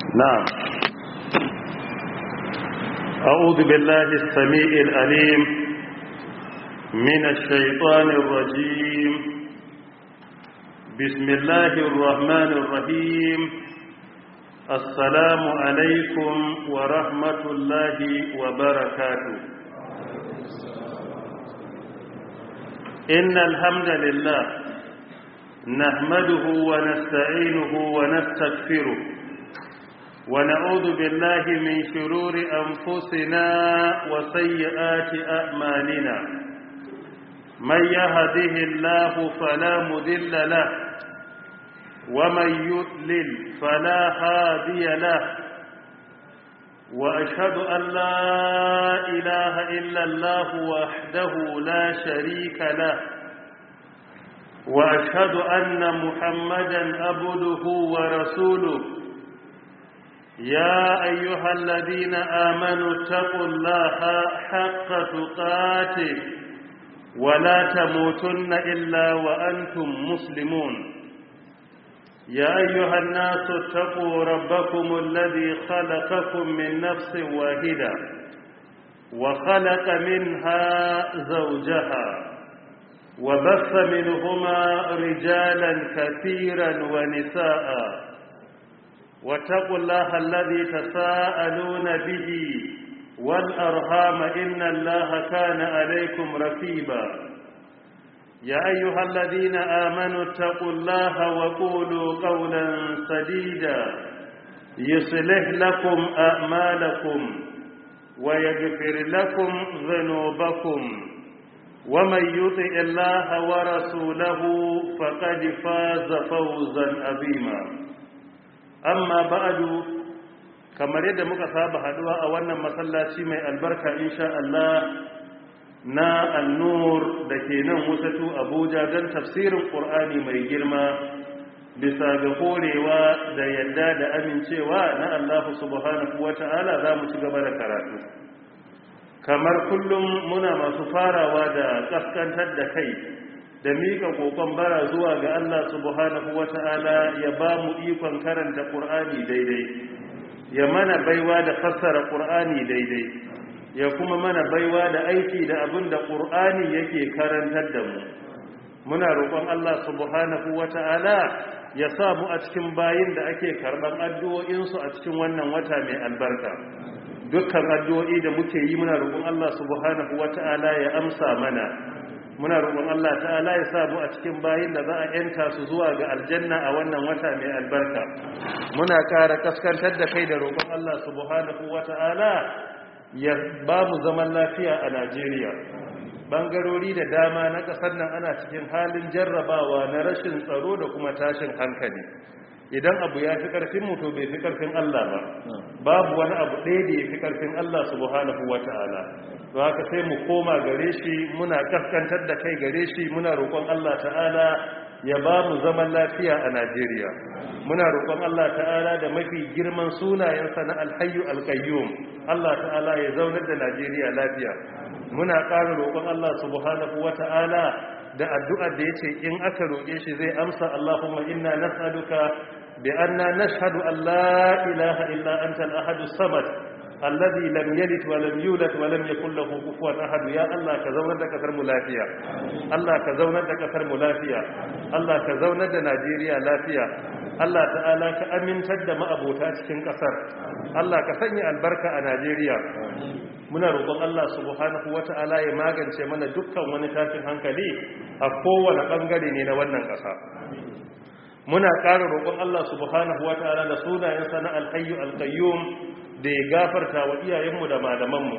نعم. أعوذ بالله السميع العليم من الشيطان الرجيم. بسم الله الرحمن الرحيم. السلام عليكم ورحمة الله وبركاته. إن الحمد لله نحمده ونستعينه ونستغفره ونعوذ بالله من شرور أنفسنا وسيئات أعمالنا. من يهده الله فلا مضل له ومن يضلل فلا هادي له، وأشهد أن لا إله إلا الله وحده لا شريك له، وأشهد أن محمدا عبده ورسوله. يا أيها الذين آمنوا اتقوا الله حق تقاته ولا تموتن إلا وأنتم مسلمون. يا أيها الناس اتقوا ربكم الذي خلقكم من نفس واحدة وخلق منها زوجها وبث منهما رجالا كثيرا ونساء، واتقوا الله الذي تساءلون به والأرحام إن الله كان عليكم رقيبا. يا أيها الذين آمنوا اتقوا الله وقولوا قولا سديدا يصلح لكم أعمالكم ويغفر لكم ذنوبكم، ومن يطع الله ورسوله فقد فاز فوزا عظيما. amma ba'adu, kamar yadda muka saba haduwa a wannan masallaci mai albarka insha Allah na An-Nur da ke nan Wusatu Abuja don tafsirin Qur'ani mai girma bisa ga horewa da yadda da amincewa na Allah subhanahu wata'ala za mu ci gaba da karatu. Kamar kullum muna masu farawa da kaskantar da kai da mika kokon bara zuwa ga Allah subhanahu wata'ala ya ba mu ikon karanta Qur'ani daidai, ya mana baiwa da fassara Qur'ani daidai, ya kuma mana baiwa da aiki da abin da Qur'ani yake karantar da mu. Muna roƙon Allah subhanahu wata'ala ya sa mu a cikin bayin da ake karɓar addu'o'insu a cikin wannan wata mai albarka. Dukkan addu'o'i da muke yi muna roƙon Allah subhanahu wata'ala ya amsa mana. Muna roƙon Allah ta'ala ya sa mu a cikin bayin da za a yanta su zuwa ga aljanna a wannan wata mai albarka. Muna ƙara kaskantar da kai da roƙon Allah subhanahu wata'ala ya ba mu zaman lafiya a Najeriya. Bangarori da dama na ƙasar nan ana cikin halin jarrabawa na rashin tsaro da kuma tashin hankali. Idan abu ya fi ƙarfin mu to bai fi ƙarfin Allah ba. Babu wani abu ɗaya da ya fi ƙarfin Allah subhanahu wata'ala. To haka sai mu koma gare shi, muna kaskantar da kai gare shi, muna roƙon Allah ta'ala ya ba mu zaman lafiya a Najeriya. Muna roƙon Allah ta'ala da mafi girman sunayensa na Al-Hayyu Al-Qayyum, Allah ta'ala ya zaunar da Najeriya lafiya. Muna ƙara roƙon Allah subhanahu wata'ala da addu'ar da yace in aka roƙe shi zai amsa. Allahumma inna nas'aluka bi anna nashhadu an la ilaha illa anta al-ahad as-samad alladhi lam yalid wa lam yulad wa lam yakul lahu kufuwan ahad. Ya Allah ka zaunar da kasar mu lafiya, Allah ka zaunar da kasar mu lafiya, Allah ka zaunar da Najeriya lafiya. Allah ta'ala ka amintar da ma'abota cikin kasar, Allah ka sanya albarka a Najeriya. Muna roƙon Allah subhanahu wata'ala ya magance mana dukkan wani tashin hankali a kowane bangare ne na wannan ƙasa. Muna ƙara roƙon Allah subhanahu wata'ala da sunayensa na Al-Hayyu Al-Qayyum da ya gafarta wa iyayenmu da malamanmu.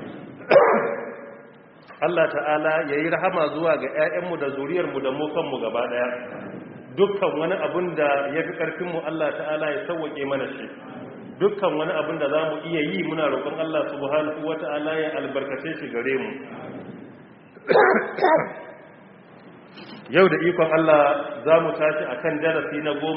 Allah ta'ala ya yi rahama zuwa ga 'ya'yanmu da zuriyarmu da mu kanmu gaba ɗaya. Dukkan wani abin da ya fi ƙarfinmu Allah ta'ala ya sauwaƙe mana shi. Dukkan wani abin da za mu iya yi muna roƙon Allah subhanahu wa ta'ala ya albarkace shi gare mu. Yau da ikon Allah za mu tashi a kan darasi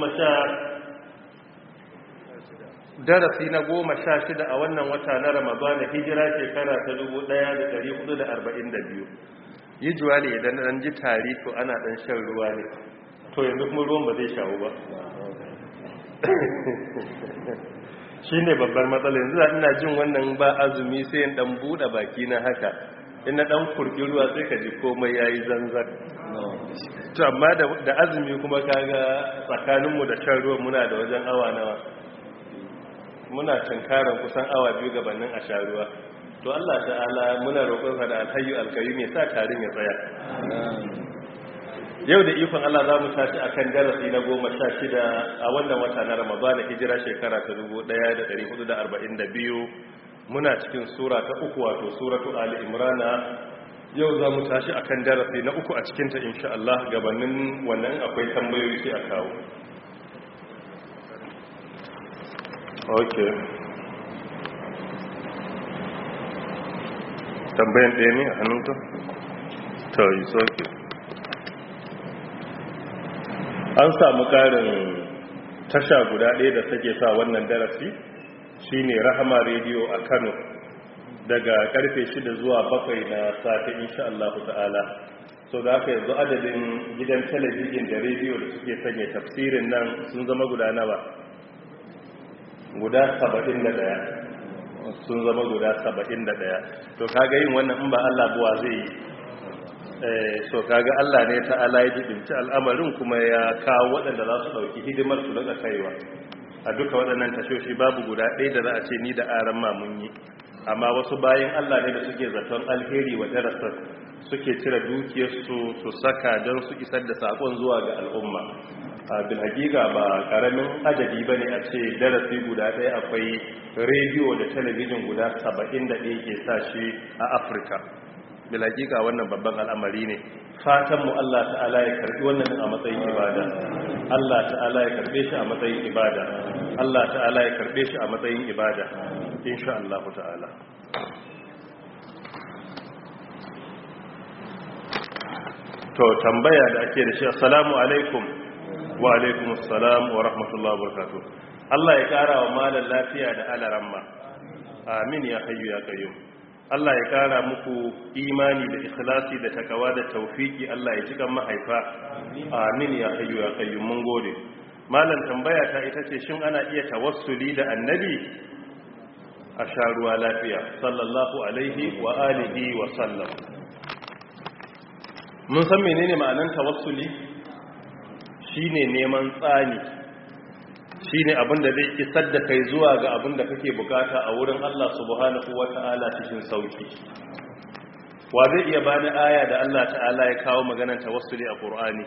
na 16 a wannan wata na Ramadana, hijira shekara ta 1442. Yi juwali idan an ji tari to ana ɗan shan ruwa ne, to yanzu kuma ruwan ba zai shawo ba. shine babbar matsala yanzu da ina jin wannan ba azumi sai in dan bude baki na haka in na dan kurki ruwa sai ka ji komai yayi zanzan to amma da azumi kuma kaga tsakaninmu da shan ruwa muna da wajen awa nawa muna tunkaran kusan awa 2 gabanin a sha ruwa to Allah ta'ala muna roƙon sa da alhayyu alkayyum ya sa tarin ya tsaya yau da ikon Allah za mu tashi akan darasi na 16 a wannan wata na Ramadan hijira shekara ta 1442 muna cikin sura ta 3 wato suratu Ali Imran yau za mu tashi akan darasi na 3 a cikin ta insha Allah gabanin wannan akwai tambayoyi sai a kawo okay tambayan ɗaya ne a hannunka to yi soke an samu ƙarin tasha guda ɗaya da take sa wannan darasi shine Rahama Radio a Kano daga karfe 6 zuwa 7 na safe insha Allah ta'ala so da haka yanzu adadin gidan talabijin da rediyo da suke sanya tafsirin nan sun zama guda nawa guda 71 sun zama guda 71 to kaga yin wannan in ba Allah buwa zai yi so kaga Allah ne ta'ala ya jibinci al'amarin kuma ya kawo waɗanda za su ɗauki hidimar su daga kaiwa a duka waɗannan tashoshi babu guda ɗaya da za a ce ni da aran mamun yi amma wasu bayan Allah ne da suke zaton alheri wa darasar suke cire dukiyarsu su saka don su isar da sakon zuwa ga al'umma bil hakika ba karamin adadi bane a ce darasi guda ɗaya akwai rediyo da talabijin guda 71 ke sa shi a Afirka bil hakika wannan babban al'amari ne fatan mu Allah ta'ala ya karbi wannan a matsayin ibada Allah ta'ala ya karbe shi a matsayin ibada Allah ta'ala ya karbe shi a matsayin ibada insha Allah ta'ala to tambaya da ake da shi assalamu alaikum wa alaikum assalam wa rahmatullahi wa barakatuh Allah ya kara wa malan lafiya da alaramma amin ya hayyu ya qayyum Allah ya kara muku imani da ikhlasi da takawa da tawfiki Allah ya cika mahaifa amin ya hayyu ya qayyum mun gode malan tambaya ta ita ce shin ana iya tawassuli da annabi a sharuwa lafiya sallallahu alaihi wa alihi wa sallam mun san menene ma'anar tawassuli shine neman tsani shine abin da zai isar da kai zuwa ga abin da kake bukata a wurin Allah subhanahu wata'ala cikin sauki wa zai iya bani aya da Allah ta'ala ya kawo maganar tawassuli a Qur'ani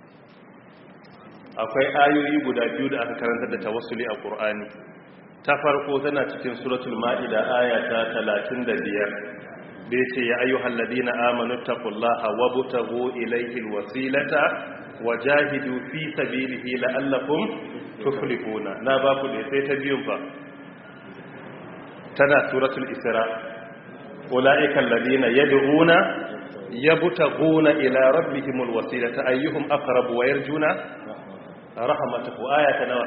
akwai ayoyi guda biyu da aka karanta da tawassuli a Qur'ani ta farko tana cikin suratul ma'ida aya ta 35 da yace ya ayyuhal ladina amanu taqullaha wabtaghu ilayhi alwasilata wajahidu fi sabilihi la'allakum tuflihuna na ba ku da sai ta biyun fa tana suratul isra ulaika alladina yad'una yabtaghuna ila rabbihimul wasilata ayyuhum aqrabu wa yarjuna rahmatahu ayata nawa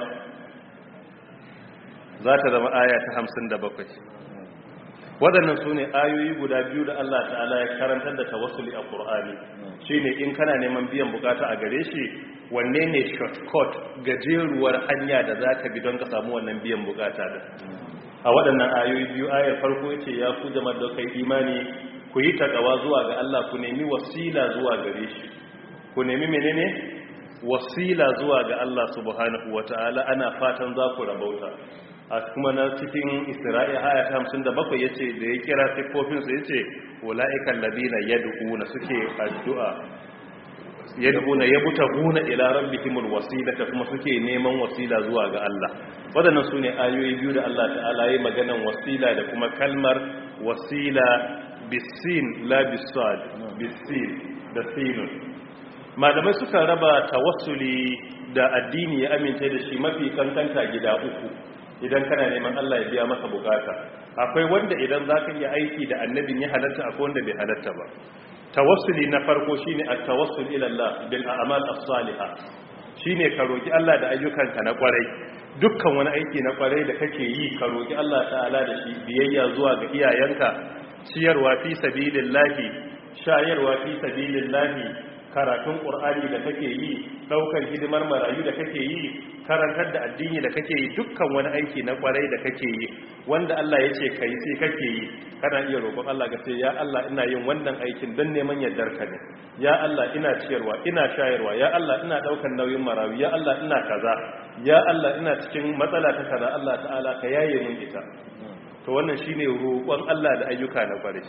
za ta zama aya ta 57 waɗannan su ne ayoyi guda biyu da Allah ta'ala ya karantar da tawassuli a Qur'ani shine in kana neman biyan bukata a gare shi wanne ne shortcut gajeruwar hanya da zaka bi don ka samu wannan biyan bukata da a waɗannan ayoyi biyu ayar farko yace ya ku jama'a da kai imani ku yi takawa zuwa ga Allah ku nemi wasila zuwa gare shi ku nemi menene wasila zuwa ga Allah subhanahu wataala ana fatan za ku rabauta a kuma na cikin Isra'i aya ta 57 yace da ya kira sifofin su yace ulaiikal ladina yad'una suke addu'a yad'una yabtaguna ila rabbihimul wasilata kuma suke neman wasila zuwa ga Allah wadannan sune ayoyi biyu da Allah ta'ala yayi maganan wasila da kuma kalmar wasila bisin la bisad bisin da sinun malamai suka raba tawassuli da addini ya amince da shi mafi kankanta gida uku idan kana neman Allah ya biya maka bukata akwai wanda idan zaka iya aiki da annabin ya halatta akwai wanda bai halatta ba tawassuli na farko shine at-tawassul ila Allah bil a'mal as-salihah shine ka roki Allah da ayyukanka na kwarai dukkan wani aiki na kwarai da kake yi ka roki Allah ta'ala da shi biyayya zuwa ga iyayenka ciyarwa fi sabilillahi shayarwa fi sabilillahi karatun ƙur'ani da kake yi, ɗaukar hidimar marayu da kake yi, karantar da addini da kake yi, dukkan wani aiki na ƙwarai da kake yi wanda Allah ya ce kai sai kake yi, kana iya roƙon Allah ka ce ya Allah ina yin wannan aikin don neman yardarka ne, ya Allah ina ciyarwa ina shayarwa, ya Allah ina ɗaukar nauyin marayu, ya Allah ina kaza, ya Allah ina cikin matsala ta kaza, Allah ta'ala ka yaye min ita. To wannan shine roƙon Allah da ayyuka na ƙwarai.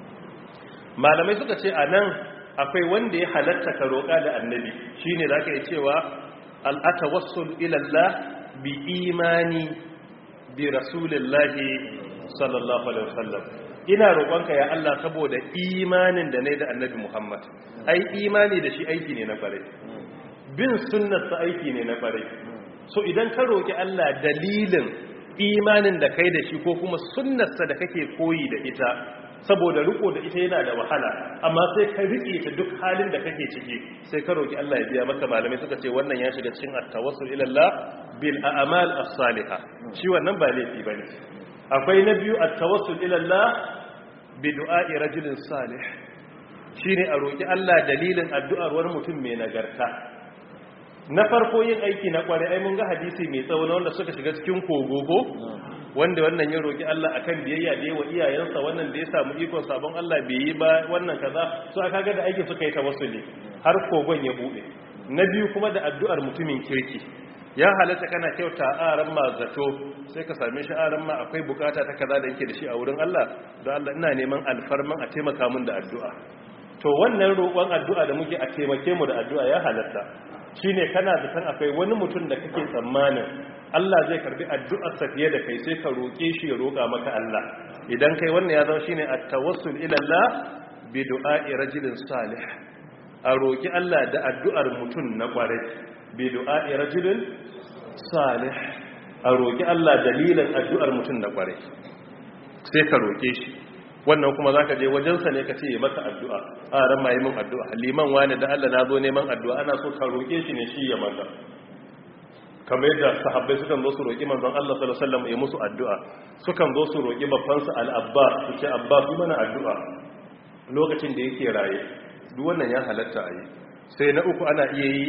Malamai suka ce anan akwai wanda ya halatta ka roƙa da annabi, shine zaka yi cewa al-atawassul ila Allah bi imani bi rasulillahi sallallahu alaihi wasallam. Ina roƙonka ya Allah saboda imanin da nayi da annabi Muhammad. Ai imani da shi aiki ne na bare, bin sunnarsa aiki ne na bare. So idan ka roƙi Allah dalilin imanin da kai da shi ko kuma sunnarsa da kake koyi da ita, saboda riko da ita yana da wahala, amma sai ka rike ta duk halin da kake ciki, sai ka roki Allah ya biya maka. Malamai suka ce wannan ya shiga cikin at-tawassul ila Allah bil a'mal as-salihah, shi wannan ba laifi bane. Akwai na biyu at-tawassul ila Allah bi du'a'i rajulin salih, shine a roki Allah dalilin addu'ar wani mutum mai nagarta. Na farko yin aiki na kware, ai mun ga hadisi mai tsawo na wanda suka shiga cikin kogogo, wanda wannan ya roki Allah akan biyayya da yawa iyayensa, wannan da ya samu ikon sabon Allah bai yi ba, wannan kaza, so aka ga da aikin suka yi tawassuli har kogon ya bude. Na biyu kuma da addu'ar mutumin kirki, ya halatta kana kyauta aran ma zato, sai ka same shi aran ma akwai bukata ta kaza da yake da shi a wurin Allah, don Allah ina neman alfarman a taimaka min da addu'a. To wannan roƙon addu'a da muke a taimake mu da addu'a ya halatta, shine kana zaton akwai wani mutum da kake tsammanin Allah zai karbi addu'arsa fiye da kai, sai ka roƙe shi ya roƙa maka Allah. Idan kai wannan ya zama shine at-tawassul ila Allah bi du'a'i rajulin salih, a roƙi Allah da addu'ar mutum na ƙwarai, bi du'a'i rajulin salih, a roƙi Allah dalilin addu'ar mutum na ƙwarai, sai ka roƙe shi. Wannan kuma zaka je wajensa ne ka ce ya maka addu'a, a ran ma yi min addu'a, liman wani da Allah na zo neman addu'a, ana so ka roƙe shi ne shi ya maka. Kamar yadda sahabbai sukan zo su roƙi manzon Allah sallallahu alaihi wasallam ya musu addu'a, sukan zo su roƙi babbansa al-Abbas, su ce Abbas yi mana addu'a lokacin da yake raye. Duk wannan ya halatta a yi. Sai na uku ana iya yi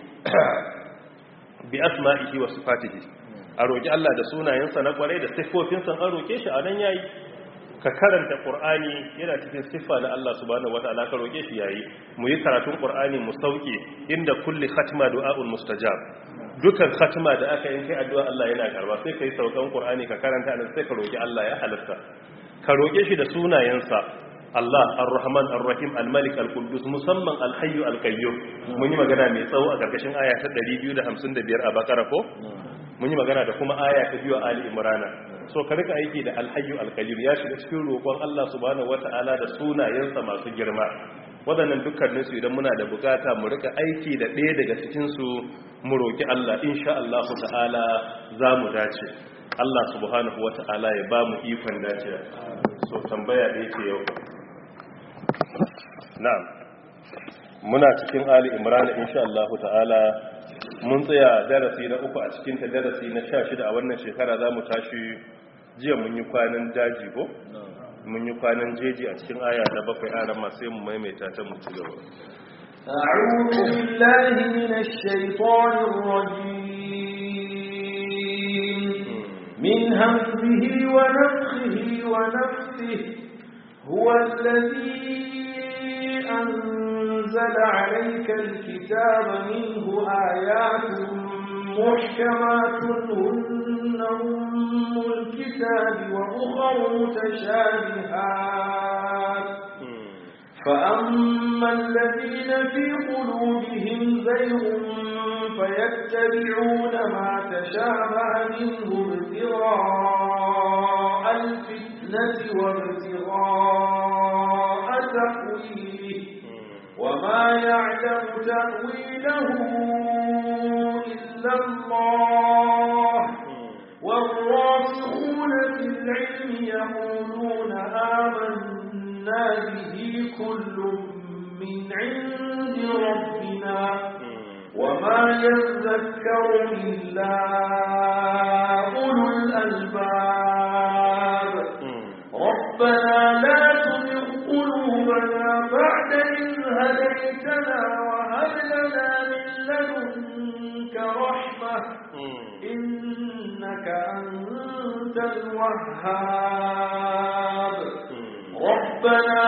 bi asma'ihi wa sifatihi, a roƙi Allah da sunayensa na kwarai da siffofinsa, an roƙe shi a nan yayi. Ka karanta Qur'ani yana cikin siffa na Allah subhanahu wataala, ka roƙe shi yayi. Mu yi karatun Qur'ani mu sauke, inda kulli khatma du'a'un mustajab. Dukan khatma da aka yi kai addu'a Allah yana karba, sai kai saukan Qur'ani ka karanta nan sai ka roƙi Allah ya halatta. Ka roƙe shi da sunayensa Allah Ar-Rahman Ar-Rahim Al-Malik Al-Quddus, musamman Al-Hayy Al-Qayyum. Mun yi magana mai tsawo a karkashin aya ta 255 a Bakara ko? Mun yi magana da kuma aya ta 2 a Ali Imran. So ka rika aiki da Al-Hayy Al-Qayyum, ya shiga cikin roƙon Allah subhanahu wata'ala da sunayensa masu girma. Wadannan dukkanin su idan muna da bukata mu rika aiki da ɗaya daga cikin su mu roki Allah, insha Allah ta'ala za mu dace. Allah subhanahu wata'ala ya ba mu ikon dacewa. So tambaya da yake yau. Na'am, muna cikin Ali Imran insha Allah ta'ala, mun tsaya darasi na 3 a cikin ta, darasi na 16 a wannan shekara. Za mu tashi, jiya mun yi kwanan daji ko? Mun yi kwanan jeji a cikin aya ta 7, aran ma sai mu maimaita ta mu ci gaba. A'udhu billahi minash shaitanir rajim, min hamzihi wa nafthihi wa nafthihi. huwa alladhi أنزل عليك الكتاب منه آيات محكمات هن أم الكتاب وأخر متشابهات، فأما الذين في قلوبهم زيغ فيتبعون ما تشابه منه ابتغاء الفتنة وابتغاء تأويله، وما يعلم تأويله إلا الله، والراسخون في العلم يقولون آمنا به كل من عند ربنا وما يذكر إلا أولو الألباب. ربنا لا تزغ قلوبنا بعد إذ هديتنا وهب لنا من لدنك رحمة إنك أنت الوهاب ربنا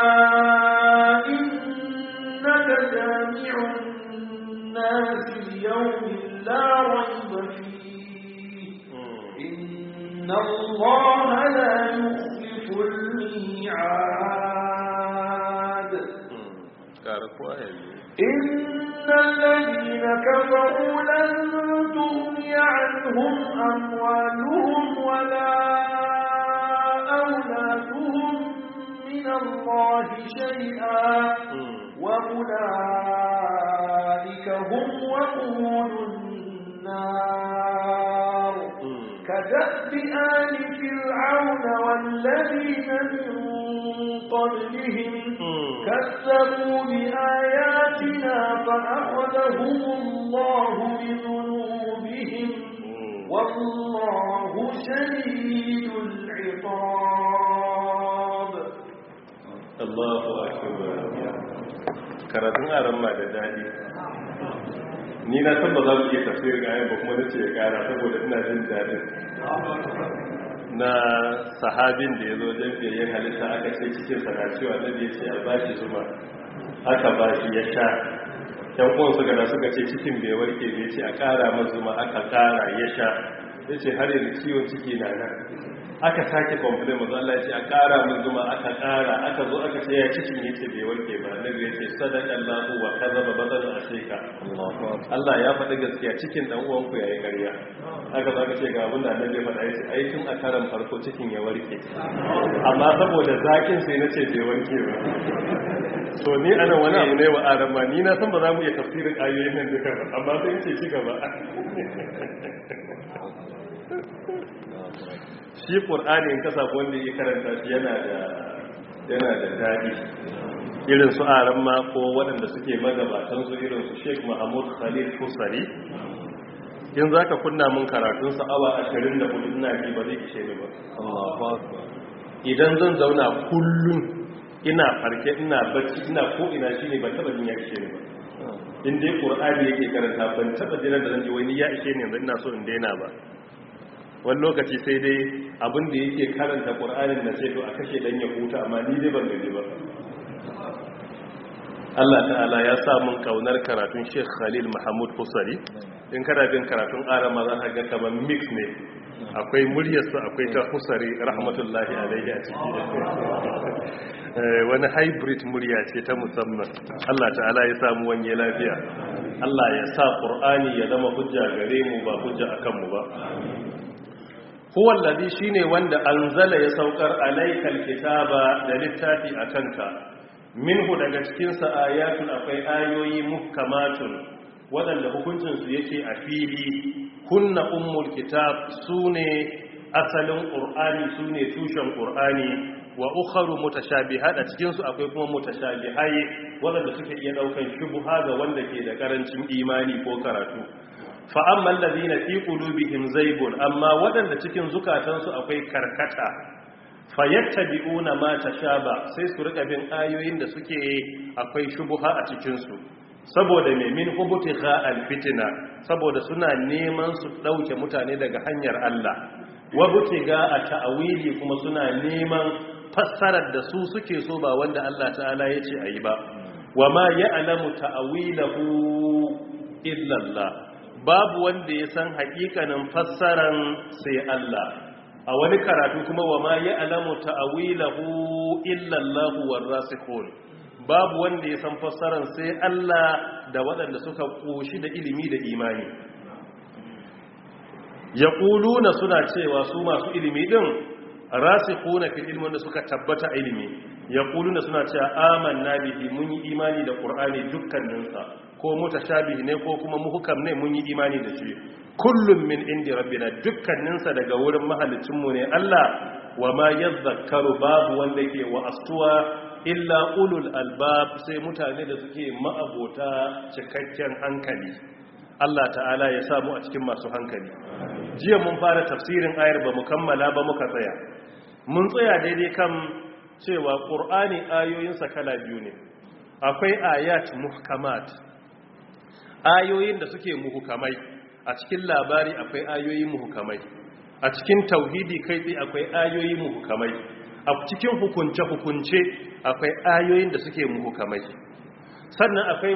إنك جامع الناس ليوم لا ريب فيه إن الله لا يخلف الميعاد إن الذين كفروا لن تغني عنهم أموالهم ولا أولادهم من الله شيئا وأولئك هم وقود النار كدأب آل فرعون والذين من قبلهم كذبوا بآياتنا فأخذهم الله بذنوبهم والله شديد العقاب الله أكبر karatun aran ma da daɗi ni na san ba za mu iya tafsirin ayan ba kuma nace ya kara saboda ina jin daɗin na sahabin da ya zo wajen fiyayyen halitta aka ce cikin sana cewa na ya ce a bashi zuma aka bashi ya sha yan uwan su gana suka ce cikin bai warke bai ce a kara man zuma aka kara ya sha ya ce har yanzu ciwon ciki na nan aka sake complain mazu Allah ya ce a kara min zuma aka kara aka zo aka ce ya cikin ya ce bai warke ba na ya ce sadaka Allahu wa kazaba badal ashika Allah ya faɗi gaskiya cikin dan uwan ku yayi ƙarya aka zo aka ce ga abin da annabi ya faɗa ya ce ai tun a karan farko cikin ya warke amma saboda zakin sai na ce bai warke ba so ni ana wani abu ne wa arama ni na san ba za mu iya tafsirin ayoyin nan duka ba amma sai ce ci gaba shi ƙur'ani in kasa wanda ya karanta shi yana da daɗi irin su aran ma ko waɗanda suke magabatansu irin su Sheikh Mahmud Khalil Husari in za ka kunna mun karatunsa awa 24 ina ji ba zai ishe ni ba idan zan zauna kullum ina farke ina bacci ina ko ina shi ne ban taɓa jin ya ishe ni ba in dai ƙur'ani yake karanta ban taɓa jiran da zan ji wani ya ishe ni yanzu ina so in daina ba wani lokaci sai dai abin da yake karanta ƙur'anin na ce to a kashe dan ya huta amma ni dai ban gaji ba Allah ta'ala ya sa mun kaunar karatun Sheikh Khalil Mahmud Husari in kana bin karatun arama za ka ga kamar mix ne akwai muryarsa akwai ta Husari rahmatullahi alaihi a ciki wani hybrid murya ce ta musamman Allah ta'ala ya samu wanye lafiya Allah ya sa Qur'ani ya zama hujja gare mu ba hujja akan mu ba huwa alladhi shine wanda anzala ya saukar alaykal kitaba da littafi akanka minhu daga cikin sa ayatun akwai ayoyi muhkamatun wadanda hukuncin su yake a fili kunna ummul kitab sune asalin qur'ani sune tushen qur'ani wa ukharu mutashabihat a cikin su akwai kuma mutashabihai wadanda suke iya daukan shubha ga wanda ke da karancin imani ko karatu fa'amman lalina fi ƙulubihim zaibun amma waɗanda cikin zukatansu akwai karkata fayyata bi'una ma ta sha ba sai su rika bin ayoyin da suke akwai shubuha a cikinsu saboda min hubuti ha'al fitina saboda suna neman su ɗauke mutane daga hanyar Allah wabuti ga a ta'awili kuma suna neman fassarar da su suke so ba wanda Allah ta'ala ya ce a yi ba wa ma ya alamu ta'awilahu illallah babu wanda ya san hakikanin fassaran sai Allah a wani karatu kuma wa ma ya'lamu ta'wilahu illa Allah warasikhun babu wanda ya san fassaran sai Allah da waɗanda suka koshi da ilimi da imani yaquluna suna cewa su masu ilimi din rasikhuna fil ilmi wanda suka tabbata ilimi yaquluna suna cewa amanna bihi mun yi imani da qur'ani dukkaninsa ko mutashabihi ne ko kuma muhkam ne mun yi imani da shi kullum min indi rabbina dukkaninsa daga wurin mahalicin mu ne Allah wa ma yadhakkaru babu wanda ke wa astuwa illa ulul albab sai mutane da suke ma'abota cikakken hankali Allah ta'ala ya samu a cikin masu hankali jiya mun fara tafsirin ayar ba mu kammala ba muka tsaya mun tsaya daidai kan cewa qur'ani ayoyinsa kala biyu ne akwai ayat muhkamat, ayoyin da suke muhkamai. A cikin labari akwai ayoyi muhkamai, a cikin tauhidi kai tsaye akwai ayoyi muhkamai, a cikin hukunce-hukunce akwai ayoyin da suke muhkamai. Sannan akwai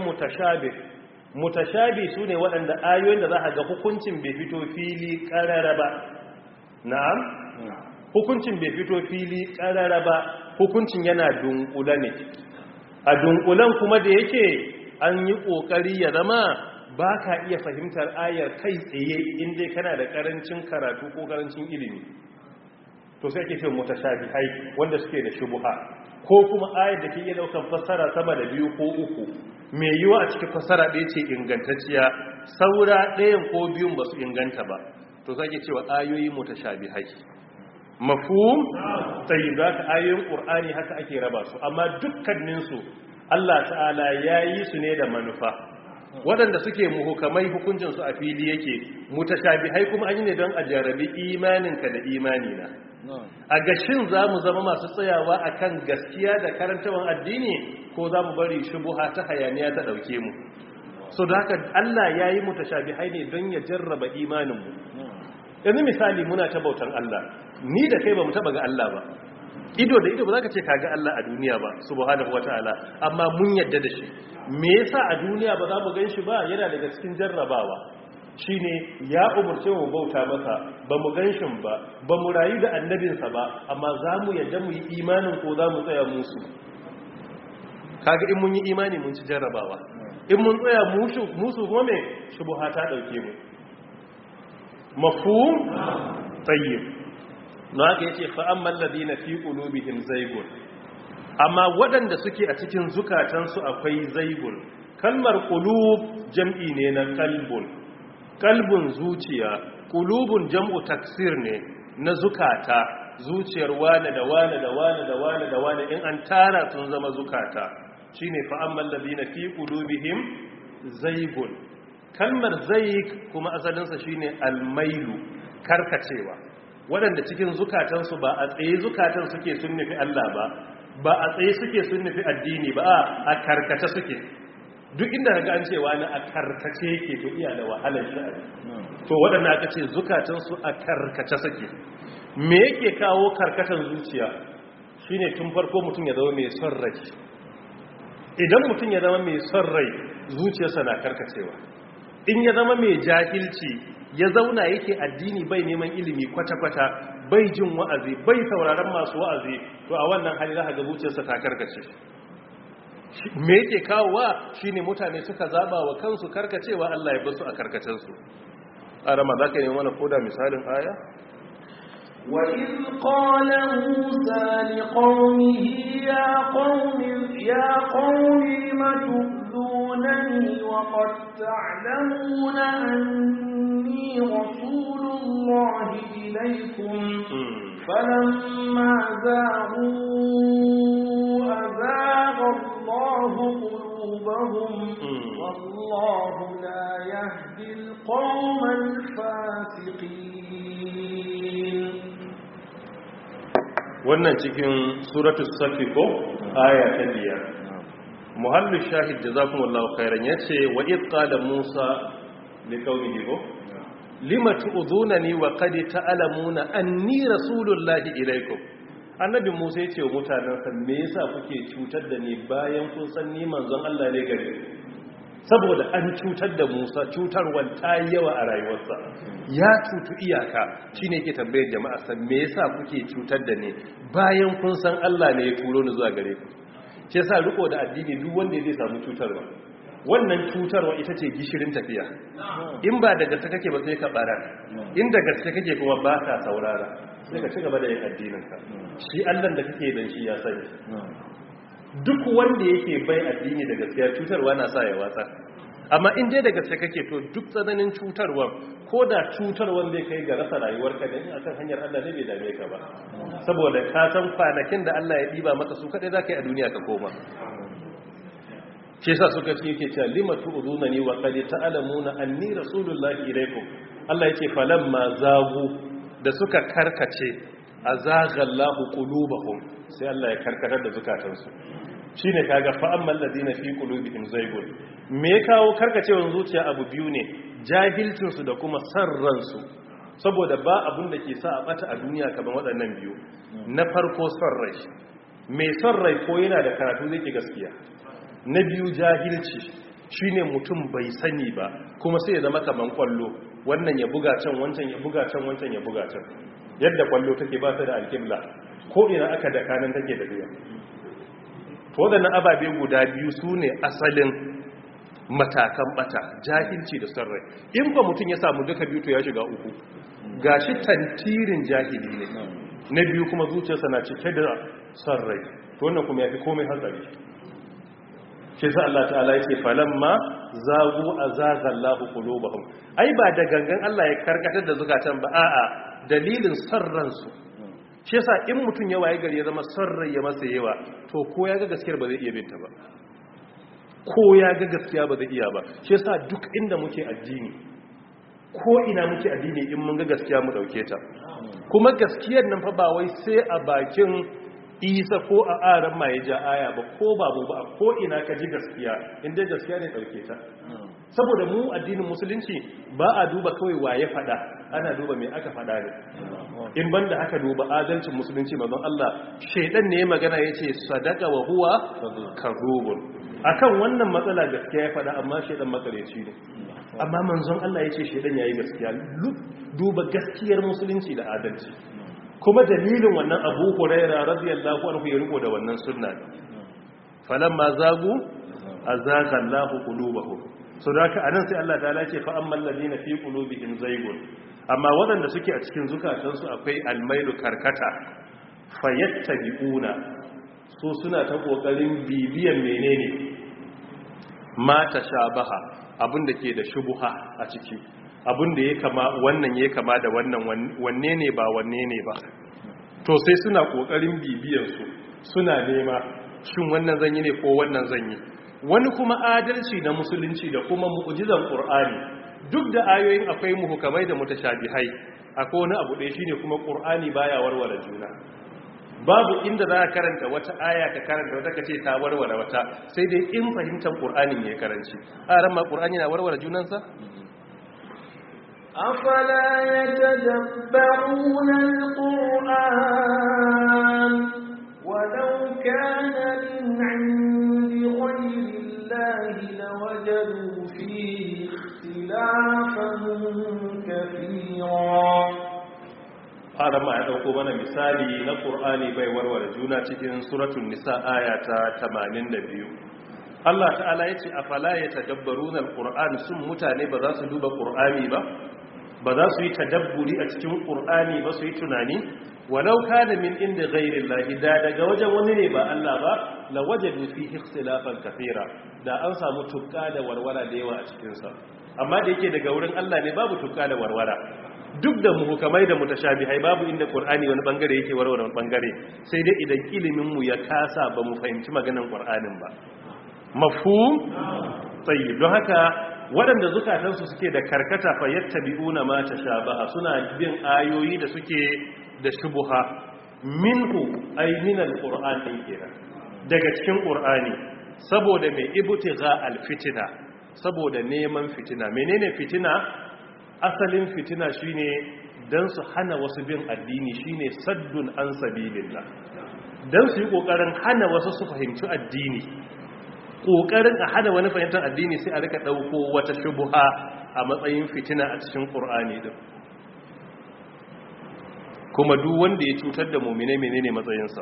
mutashabi su ne waɗanda ayoyin da za a ga hukuncin bai fito fili ƙarara ba. Na'am? Hukuncin bai fito fili ƙarara ba, hukuncin yana dunkula ne. A dunkulan kuma da yake an yi ƙoƙari ya zama ba ka iya fahimtar ayar kai tsaye inda kana da ƙarancin karatu ko ƙarancin ilimi. To sai ake ce mutashabihai wanda suke da shubuha, ko kuma ayar da ke iya daukan fassara sama da 2 ko 3, mai yiwa a cikin fassara ɗaya ce ingantacciya, saura ɗayan ko biyun ba su inganta ba, to sai ake cewa ayoyi mutashabihai. Mafhum? Sai za ka ayoyin ƙur'ani haka ake raba su, amma dukkaninsu Allah ta'ala ya yi su ne da manufa. Waɗanda suke muhukamai hukuncinsu a fili yake, mutashabihai kuma an yi ne don a jarabi imaninka da imanina. A gashin za mu zama masu tsayawa a kan gaskiya da karantawan addini, ko za mu bari shubuha ta hayaniya ta ɗauke mu. So da haka Allah ya yi mutashabihai ne don ya jarraba imaninmu. Yanzu misali muna ta bautan Allah, ni da kai ba mu taba ga Allah ba, ido da ido ba za ka ce ka ga Allah a duniya ba subhanahu wataala, amma mun yadda da shi. Me yasa a duniya ba za mu gan shi ba? Yana daga cikin jarrabawa, shine ya umurce mu bauta masa, ba mu gan shi ba mu rayu da annabinsa ba, amma za mu yadda mu yi imanin ko za mu tsaya musu. Kaga in mun yi imani mun ci jarrabawa, in mun tsaya musu kuma me shubuha ta dauke mu. Mafhum? Tayyib. Na haka yace fa ammal ladina fi qulubihim zaygun, amma waɗanda suke a cikin zukatansu akwai zaygun. Kalmar qulub jam'i ne na qalbun zuciya, qulubun jam'u taksir ne na zukata, zuciyar wane da wane da wane da wane da wane in an tara sun zama zukata. Shine fa ammal ladina fi qulubihim zaygun. Kalmar zaik kuma asalinsa shine almailu, karkacewa. Waɗanda cikin zukatansu ba a tsaye zukatan suke sun nufi Allah ba a tsaye suke sun nufi addini ba, a karkace suke. Duk inda ga an cewa na a karkace yake to iya da wahalar sha'ani. To waɗanda aka ce zukatansu a karkace suke. Me yake kawo karkatan zuciya? Shine tun farko mutum ya zama mai son rai. Idan mutum ya zama mai son rai, zuciyarsa na karkacewa. In ya zama mai jahilci, ya zauna yake addini bai neman ilimi kwata-kwata, bai jin wa'azi, bai sauraron masu wa'azi, to a wannan hali za ga zuciyarsa ta karkace. Me yake kawowa shine mutane suka zaba wa kansu karkacewa, Allah ya basu a karkacensu. Arama za ka yi mana koda misalin aya? وَإِذْ قَالَ مُوسَى لِقَوْمِهِ يَا قَوْمِ لِمَ تُؤْذُونَنِي وَقَدْ تَعْلَمُونَ أَنِّي رَسُولُ اللَّهِ إِلَيْكُمْ فَلَمَّا زَاغُوا أَزَاغَ اللَّهُ قُلُوبَهُمْ وَاللَّهُ لَا يَهْدِي الْقَوْمَ الْفَاسِقِينَ. Wannan cikin suratul safi ko aya ta 5. Muhallu shahid jazakumullahu khairan yace wa id qala Musa liqaumihi ko lima tu'dhunani wa qad ta'lamuna anni rasulullahi ilaykum. Annabi Musa yace wa mutanansa me yasa kuke cutar da ni bayan kun san ni manzon Allah ne gare ku? Saboda an cutar da Musa, cutarwar ta yi yawa a rayuwarsa, ya cutu iyaka. Shine yake tambayar jama'a san me yasa kuke cutar da ni bayan kun san Allah ne ya turo ni zuwa gare ku. Shi yasa riko da addini duk wanda zai samu cutarwa, wannan cutarwa ita ce gishirin tafiya. In ba da gaske kake ba sai ka bara, in da gaske kake kuma ba ka saurara, sai ka ci gaba da yin addininka. Shi Allah da kake dan shi ya sani. Duk wanda yake bai addini da gaskiya cutarwa na sa ya watsa, amma in dai da gaske kake to duk tsananin cutarwa, ko da cutarwan zai kai ga rasa rayuwarka da in akan hanyar Allah ne bai dame ka ba, saboda ka san kwanakin da Allah ya diba maka su kadai zaka yi a duniya ka koma. Shi yasa suka ce yake cewa limatu udunani wa qad ta'lamuna anni rasulullahi ilaykum. Allah yake falamma zagu, da suka karkace azagha Allahu qulubahum, sai Allah ya karkatar da zukatansu. shine kaga fa ammal ladina fi qulubihim zaygun me kawo karkacewar zuciya abu biyu ne, jahilcin su da kuma sarran su, saboda ba abun da ke sa a bata a duniya kamar waɗannan biyu. Na farko son rai, mai son rai ko yana da karatu zai ki gaskiya. Na biyu jahilci, shine mutum bai sani ba kuma sai ya zama kaman kwallo, wannan ya buga can wancan ya buga can wancan ya buga can, yadda kwallo take ba ta da alƙibla, ko ina aka da kanan take da biya. To waɗannan ababe guda biyu su ne asalin matakan bata, jahilci da son rai. In ba mutum ya samu duka biyu to ya shiga uku, gashi tantirin jahili ne, na biyu kuma zuciyarsa na cike da son rai, to wannan kuma ya fi komai hatsari. shi sa Allah ta'ala yake falamma zagu azagallahu qulubahum, ai ba da gangan Allah ya karkatar da zukatan ba, a'a dalilin sarran su. Shi yasa in mutun ya waye gari ya zama sarrai ya masa yawa, to ko ya ga gaskiyar ba zai iya binta ba, ko ya ga gaskiya ba zai iya ba. Shi yasa duk inda muke addini, ko ina muke addini, in mun ga gaskiya mu dauke ta. Kuma gaskiyar nan fa ba wai sai a bakin Isa ko a aran ma ya ja aya ba, ko babu ba, ko ina ka ji gaskiya, inda gaskiya ne dauke ta. Saboda mu addinin musulunci ba a duba kawai waye fada, ana duba me aka fada ne. In banda aka duba adalcin musulunci, manzon Allah shedan ne magana yace sadaka wa huwa kadhubun, akan wannan matsala gaskiya ya fada, amma shedan makareci ne. Amma manzon Allah yace shedan yayi gaskiya, duba gaskiyar musulunci da adalci. Kuma dalilin wannan Abu Hurairah radiyallahu anhu ya riko da wannan sunna. Falamma zagu azaga Allahu qulubahum. So da haka anan sai Allah ta'ala ce fa ammal ladina fi qulubihim zaygun, amma wadanda suke a cikin zukatansu akwai almailu karkata, fayattabi'una, so suna ta kokarin bibiyan menene ma tashabaha, abinda ke da shubuha a ciki, abinda ya kama wannan ya kama da wannan, wanne ne ba wanne ne ba, to sai suna kokarin bibiyan su, suna nema shin wannan zanyi ne ko wannan zanyi. Wani kuma adalci na musulunci da kuma mu'jizan Qur'ani, duk da ayoyin akwai muhkamai da mutashabihai, akwai wani abu ɗaya shine kuma Qur'ani baya warware juna. Babu inda za ka karanta wata aya ka karanta wata kace ta warware wata, sai dai in fahimtar Qur'ani ne karanci. A ran ma Qur'ani na warware junansa? أفلا يتدبرون القرآن ولو كان من عند غير الله لوجدوا فيه اختلافا كثيرا. Ara ma ya dauko mana misali na Qur'ani bai warware juna cikin suratul Nisa aya ta 82. Allah ta'ala yace afala yatadabbaruna alquran, sun mutane ba za su duba Qur'ani ba, ba za su yi tadabburi a cikin Qur'ani ba, su yi tunani. Walau kana min inda ghairillahi, da daga wajen wani ne ba Allah ba, la wajadu fihi ikhtilafan kathira, da an samu tukka da warwara da yawa a cikin sa. Amma da yake daga wurin Allah ne, babu tukka da warwara. Duk da muhukamai da mutashabihai, babu inda Qur'ani wani bangare yake warware wani bangare, sai dai idan ilimin mu ya kasa ba mu fahimci maganar Qur'anin ba. Mafhum? Tayyib. Don haka waɗanda zukatansu suke da karkata fa yattabi'una ma tashabaha, suna bin ayoyi da suke da shubuha, minhu ay min alquran din kenan, daga cikin Qur'ani, saboda mai ibtigha alfitina, saboda neman fitina. Menene fitina? Asalin fitina shine dan su hana wasu bin addini, shine saddun an sabilillah, dan su yi kokarin hana wasu su fahimci addini, kokarin a hana wani fahimtar addini, sai a rika dauko wata shubha a matsayin fitina a cikin Qur'ani din. Kuma duk wanda ya cutar da mu'mine menene matsayinsa?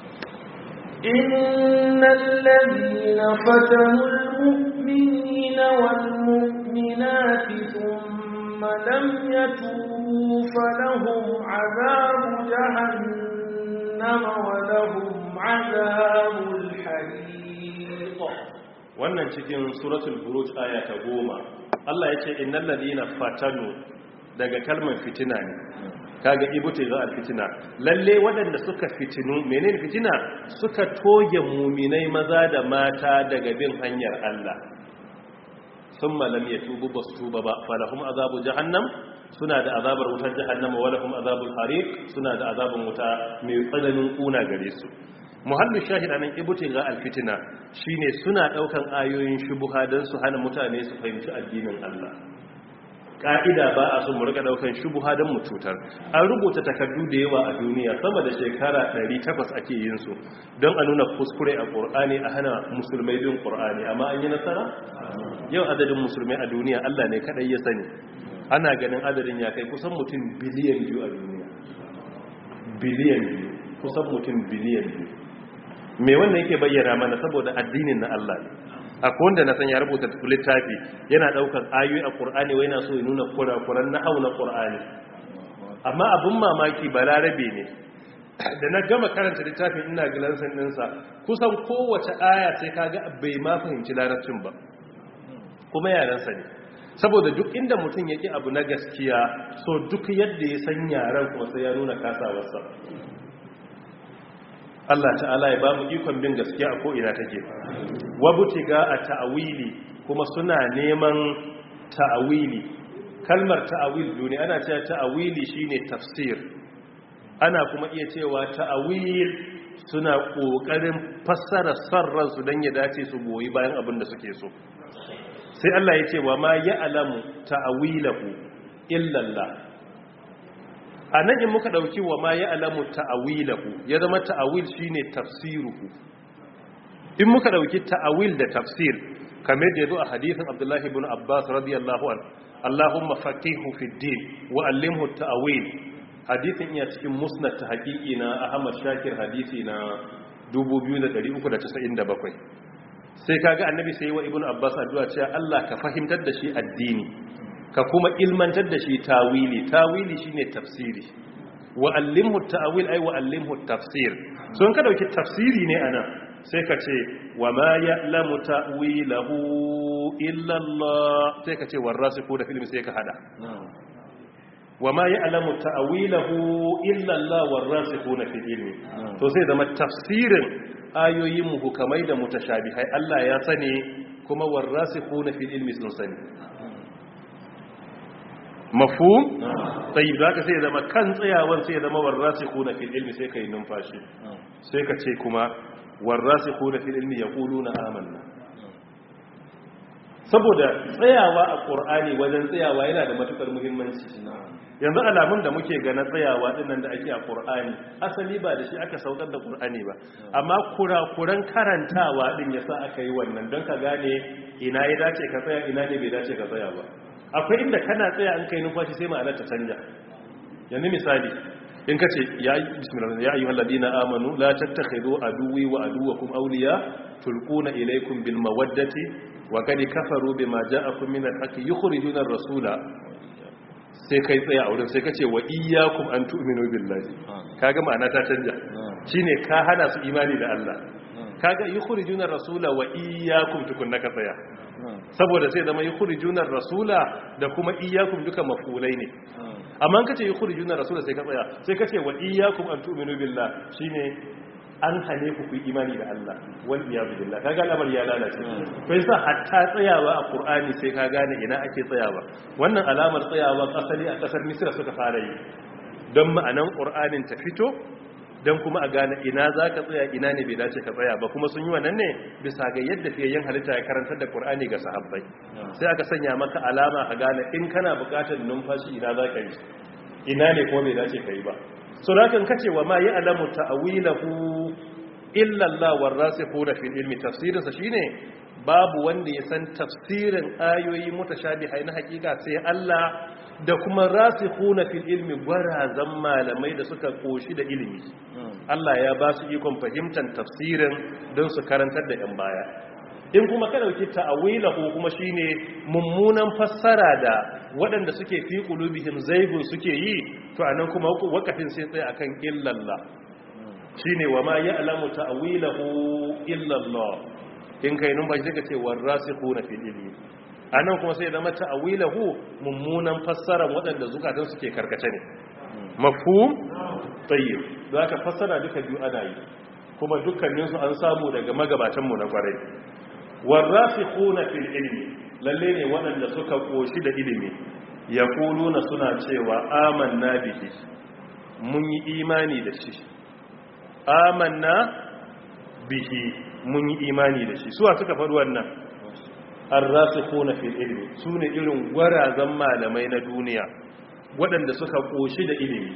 innal ladina fatanul mu'minina wal mu'minati thumma lam yatubu falahum 'adhabu jahannam wa lahum 'adhabul hariq. Wannan cikin suratul buruj aya ta 10, Allah yace innal ladina fatanu, daga kalmar fitina ne, kaga ibute za alfitina, lalle waɗanda suka fitinu. Menene fitina? Suka toge muminai maza da mata daga bin hanyar Allah, thumma lam yatubu, bastuba ba, falahum azabu jahannam, suna da azabar wutar jahannama, wa lahum azabul hariq, suna da azabun wuta mai tsananin kuna gare su. muhallu shahid anan ibtiga alfitina shine suna daukan ayoyin shubuha dan su hana mutane su fahimci addinin Allah. Ka'ida ba a so mu rika daukan shubuha dan mu cutar. An rubuta takardu da yawa a duniya sama da shekara 800 ake yin su don a nuna kuskure a Qur'ani a hana musulmai bin Qur'ani, amma an yi nasara? Yau adadin musulmai a duniya Allah ne kadai ya sani. Ana ganin adadin ya kai kusan mutum biliyan 2 a duniya. Biliyan 2, kusan mutum biliyan 2. Me wannan yake bayyana mana saboda addinin na Allah ne. Akwai wanda na san ya rubuta littafi yana daukar ayoyi a Qur'ani wai yana so ya nuna kurakuran nahwu na Qur'ani. Amma abun mamaki balarabe ne. Da na gama karanta littafin ina glansan dinsa kusan kowace aya sai kaga bai ma fahimci larabcin ba. Kuma yaransa ne. Saboda duk inda mutum yake abu na gaskiya so duk yadda ya san yaran kuma sai ya nuna kasawarsa. Allah ta'ala ya ba mu ikon bin gaskiya a ko'ina take. Wabutiga a ta'awili kuma suna neman ta'awili. Kalmar ta'awil duniya ana cewa ta'awili shine tafsir. Ana kuma iya cewa ta'awil suna ƙoƙarin fassara sarransu don ya dace su goyi bayan abin da suke so. Sai Allah ya ce wa ma ya'lamu ta'awilahu illallah. A nan in muka ɗauki wa ma ya alamu ta'awilahu ya zama ta'awil shine tafsiruhu. In muka ɗauki ta'awil da tafsir kamar da ya zo a hadithin Abdullahi ibn Abbas radiyallahu an Allahumma faqihu fid din wa allimhu ta'awil. Hadithin iya cikin musnad ta haqiqi na Ahmad Shakir hadisi na 2397. Sai kaga annabi sai wa ibn Abbas addu'a cewa Allah ka fahimtar da shi addini ka kuma ilmantar da shi tawili shine tafsiri wa allimhu ta'wil ay wa allimhu tafsir. So in ka dauki tafsiri ne anan sai ka ce wa ma ya'lamu ta'wilahu illa Allah, sai ka ce warasiku da filmi sai ka hada wa ma ya'lamu ta'wilahu illa Allah warasikuna fil ilmi. To sai zama tafsirin ayoyin muhkamai da mutashabihai Allah ya sani kuma warasikuna fil ilmi sun sani. Mafhum? Tayyib, zaka sai zama kan tsayawan sai zama warasikhuna fil ilmi sai kai numfashi. Sai ka ce kuma warasikhuna fil ilmi yaquluna amanna. Saboda tsayawa a Qur'ani wajen tsayawa yana da matukar muhimmanci. Yanzu alamun da muke ga na tsayawa dinnan da ake a Qur'ani asali ba da shi aka saukar da Qur'ani ba, amma kurakuran karantawa din yasa aka yi wannan don ka gane ina ya dace ka tsaya ina ne bai dace ka tsaya ba. Akwai inda kana tsaya an kai numfashi sai ma'anar ta canja. Yanzu misali in ka ce ya ayyuhal ladina amanu la tattakhidhu aduwwi wa aduwwakum awliya tulquna ilaykum bil mawaddati wa qad kafaru bima ja'akum min al-haqqi yukhrijuna ar-rasula. Sai kai tsaya a wurin sai ka ce wa iyyakum an tu'minu billahi. Kaga ma'ana ta canja. Shine ka hana su imani da Allah. Kaga yukhrijuna ar-rasula wa iyyakum tukunna ka tsaya. Saboda sai zama yukhrijuna ar-rasula da kuma iyyakum duka maf'ulai ne. Amma kace yukhrijuna ar-rasula sai ka tsaya sai kace wa iyyakum an tu'minu billah shine an hane ku yi imani da Allah wal iyad billah. Kaga al'amari ya lalace. To yasa hatta tsayawa a Qur'ani sai ka gane ina ake tsayawa. Wannan alamar tsayawa asali a kasar Misra suka fara yi don ma'anan Qur'anin ta fito don kuma a gane ina za ka tsaya ina ne bai dace ka tsaya ba, kuma sun yi wannan ne bisa ga yadda fiyayyen halitta ya karantar da Qur'ani ga sahabbai. Sai aka sanya maka alama a gane in kana buƙatar numfashi ina za ka yi ina ne kuma bai dace ka yi ba. So da kan kace wa ma ya'lamu ta'wilahu illa Allah warasikhuna fil ilmi. Tafsirin sa shine babu wanda ya san tafsirin ayoyi mutashabihai na hakika sai Allah da kuma rasikhuna fil ilmi, gwarazan malamai da suka koshi da ilimi. Allah ya ba su ikon fahimtar tafsirin don su karantar da yan baya. In kuma ka dauki ta'awilahu kuma shine mummunan fassara da waɗanda suke fi qulubihim zaygun suke yi, to anan kuma wakafin sai tsaye akan illallah. Shine wa ma ya'lamu ta'awilahu illallah. In kai numfashi sai ka ce warasikhuna fil ilmi. Anan kuma sai zama ta'awilahu mummunan fassaran waɗanda zukatan suke karkace ne. Mafhum? Tayyib. Zaka fassara duka biyu ana yi. Kuma dukkaninsu an samu daga magabatanmu na kwarai. Warasikhuna fil ilmi, lalle ne waɗanda suka koshi da ilimi, yaquluna suna cewa amanna bihi, mun yi imani da shi. Amanna bihi mun yi imani da shi suwa suka faɗi wannan ar-rasikhuna fil ilmi sune irin gwarazan malamai na duniya waɗanda suka koshi da ilimi.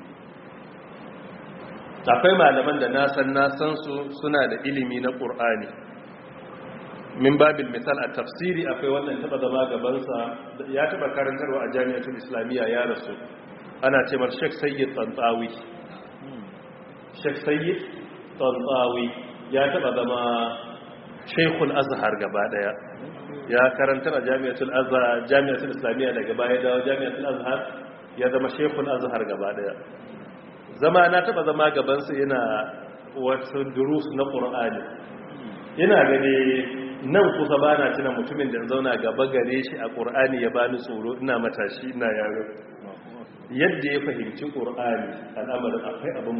akwai malaman da na san su suna da ilimi na Qur'ani min babil misal a tafsiri akwai wannan taba zama gabansa ya taba karantarwa a jami'atul islamiyya ya rasu ana ce mar Sheikh Sayyid Tantsawi ya taba zama Sheikhul Azhar gaba daya ya karantar a jami'atul islamiyya daga baya da jami'atul Azhar ya zama Sheikhul Azhar gaba daya na taba zama gabansa yana wasu durus na Qur'ani ina gane nan kusa ba na tuna mutumin da zauna gaba gare shi a ƙur'ani ya bani tsoro ina matashi ina yaro yadda ya fahimci ƙur'ani al'amarin akwai abin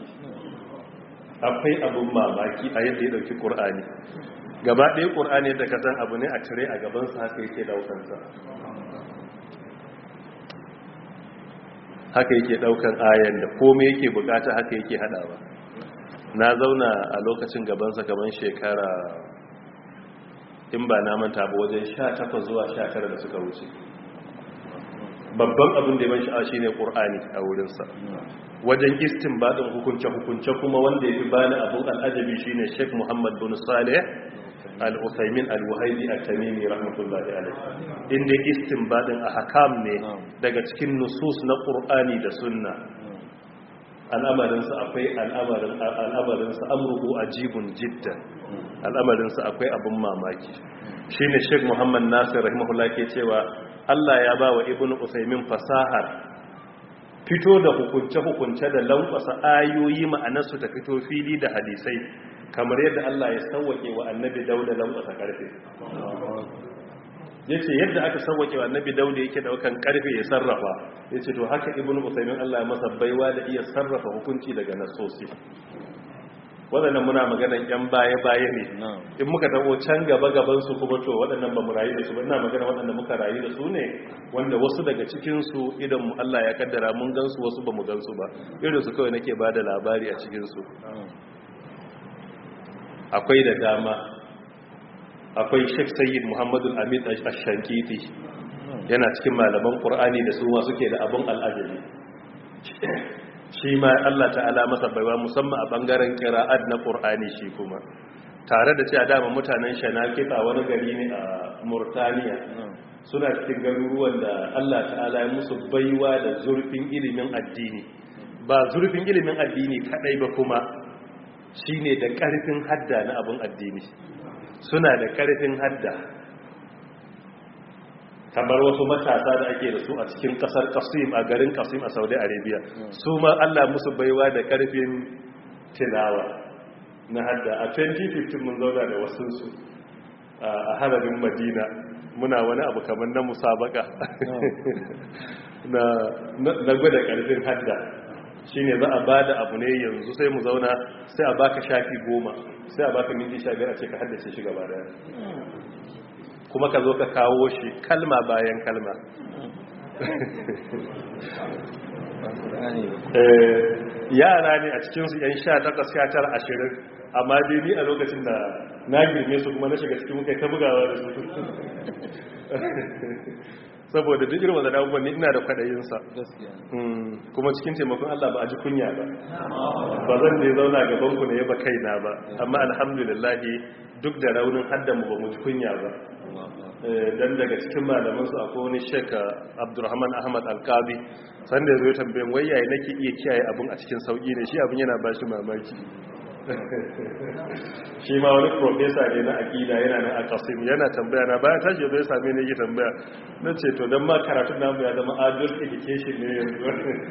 mamaki a yadda ya ɗauki ƙur'ani gaba ɗaya ƙur'ani yadda ka san abu ne a cire a gabansa haka yake ɗaukansa haka yake ɗaukan ayan da komai yake bukata haka yake haɗawa. Na zauna a lokacin gabansa gaban shekara in ba na manta ba wajen 18 zuwa 19 da suka wuce. Babban abin da ya ban sha'a shine Qur'ani a wurinsa. Wajen istinbadin hukunce kuma wanda ya fi bani abin al'ajabi shine Sheikh Muhammad bin Saleh Al-Uthaymin Al-Wahibi At-Tamimi rahmatullahi alayhi. Inda istinbadin ahkam ne daga cikin nusus na Qur'ani da Sunna. Al'amarinsa akwai al'amarinsa amruhu ajibun jiddan. Al'amarinsa akwai abin mamaki. Shine Sheikh Muhammad Nasir rahimahullah ke cewa Allah ya ba wa Ibn Uthaymin fasahar fito da hukunce-hukunce da lankwasa ayoyi ma'anarsu ta fito fili da hadisai kamar yadda Allah ya sauwake wa annabi Dauda lankwasa karfe. Yace yadda aka sauwake wa annabi Dauda yake daukan karfe ya sarrafa, yace to haka Ibn Uthaymin Allah ya masa baiwa da iya sarrafa hukunci daga nasosi. Waɗannan muna maganan ‘yan baya-baya ne, in muka tabo can gaba-gabansu kuma to waɗannan ba mu rayu da su ba, ina magana waɗanda muka rayu da su ne, wanda wasu daga cikinsu idan Allah ya kaddara mun gansu wasu ba mu gansu ba, irinsu kawai nake ba da labari a cikinsu. Akwai da dama, akwai Sheikh Sayyid Muhammadu Amin Ash-Shankiti, yana cikin malaman Qur'ani da su ma suke da abun al'ajabi. Shi ma Allah ta'ala masa baiwa musamman a bangaren qira'at na Qur'ani shi kuma tare da cewa dama mutanen Shanakita wani gari ne a Mauritania suna cikin garuruwan da Allah ta'ala ya musu baiwa da zurfin ilimin addini ba zurfin ilimin addini kadai ba kuma shine da karfin hadda na abun addini suna da karfin hadda kamar wasu matasa da ake da su a cikin kasar Qasim a garin Qasim a Saudi Arabia su ma Allah musu baiwa da karfin tilawa na hadda a 2015 mun zauna da wasu su a haramin Madina muna wani abu kamar na musabaka na gwada karfin hadda shine za a bada abu ne yanzu sai mu zauna sai a baka shafi 10 sai a baka minti 15 a ce ka haddace shi gaba daya kuma ka zo ka kawo shi kalma bayan kalma yara ne a cikinsu yan 18 19 amma dai ni a lokacin da na girme su kuma na shiga cikin muka ta bugawa da su saboda duk irin wanda abubuwan ni ina da kwaɗayinsa kuma cikin taimakon Allah ba a ji kunya ba zan dai zauna gabanku na yaba kaina ba amma alhamdulillah duk da raunin haddanmu ba mu ji kunya ba dan daga cikin malamansu akwai wani Sheikh Abdulrahman Ahmad Al-Qabi sanda yazo ya tambaye wai yayi nake iya kiyaye abun a cikin sauki ne shi abun yana bashi mamaki shi ma wani professor ne na aqida yana nan a Qasim yana tambaya na bayan tashi yazo ya same ni yake tambaya nace to dan ma karatun namu ya zama adult education ne yanzu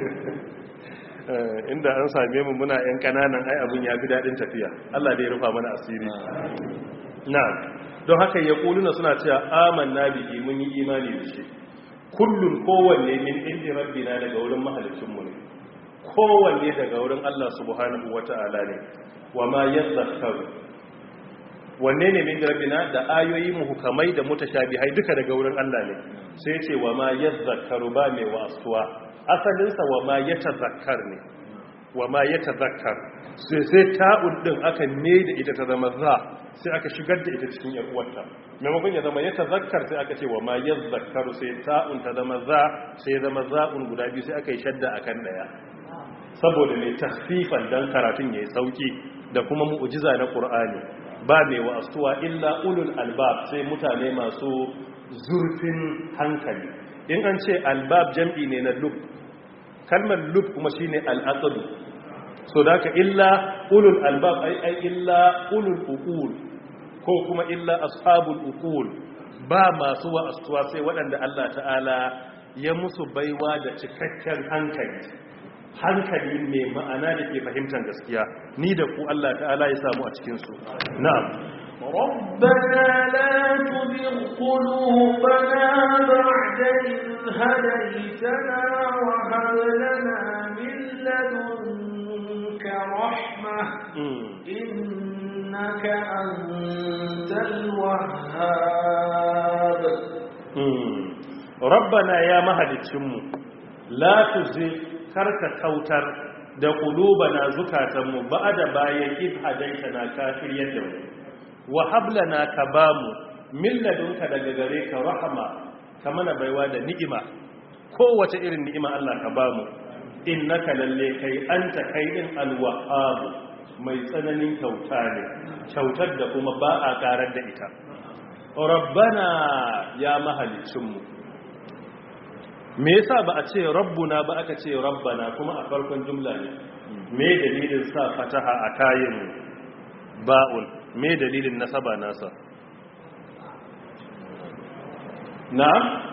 inda an same mu muna yan kananan ai abun ya fi dadin tafiya Allah dai ya rufa mana asiri na'am don haka ya kuluna suna cewa amanna bihi mun yi imani da shi kullun kowanne min indi rabbina daga wurin mahalicinmu ne kowanne daga wurin Allah subhanahu wata'ala ne wa ma yadhakkaru wanne ne min rabbina da ayoyi muhkamai da mutashabihai duka daga wurin Allah ne sai ya ce wa ma yadhakkaru ba mai wasuwa asalin sa wa ma yatazakkar ne wa ma yatazakkar sai ta'un din aka ne da ita ta zama za sai aka shigar da ita cikin yar uwarta maimakon ya zama yatazakkar sai aka ce wa ma yazakkaru sai ta'un ta zama za sai ya zama za'un guda biyu sai aka yi shadda akan daya saboda mai takhfifan dan karatun yayi sauki da kuma mu'jiza na Qur'ani ba mai wa'astuwa illa ulul albab sai mutane masu zurfin hankali in an ce albab jam'i ne na lub kalmar lub kuma shine al-aqd so da ka illa ulul albab ai illa ulul uqul ko kuma illa ashabul uqul ba masu wa'astuwa sai waɗanda Allah ta'ala ya musu baiwa da cikakken hankali mai ma'ana da ke fahimtar gaskiya ni da ku Allah ta'ala ya samu a cikin su na'am ربنا لا تزغ قلوبنا بعد إذ هديتنا وهب لنا من لدنك رحمة إنك أنت الوهاب ربنا يا مهدتشم لا تزغ karka kautar da qulubana zukatanmu ba'da bayan id hadaitana kafir yadda wa hablana kabamu min ladunka daga gare ka rahama kamana baiwa da ni'ima kowace irin ni'ima Allah ka bamu innaka lalle kai anta kaidin alwahhab mai tsananin kyauta ne kyautar da kuma ba a karar da ita rabbana ya mahalicinmu me yasa ba a ce rabbuna ba aka ce rabbana kuma a farkon jumla ne me dalilin sa fataha a kayin ba'un me dalilin nasaba nasa na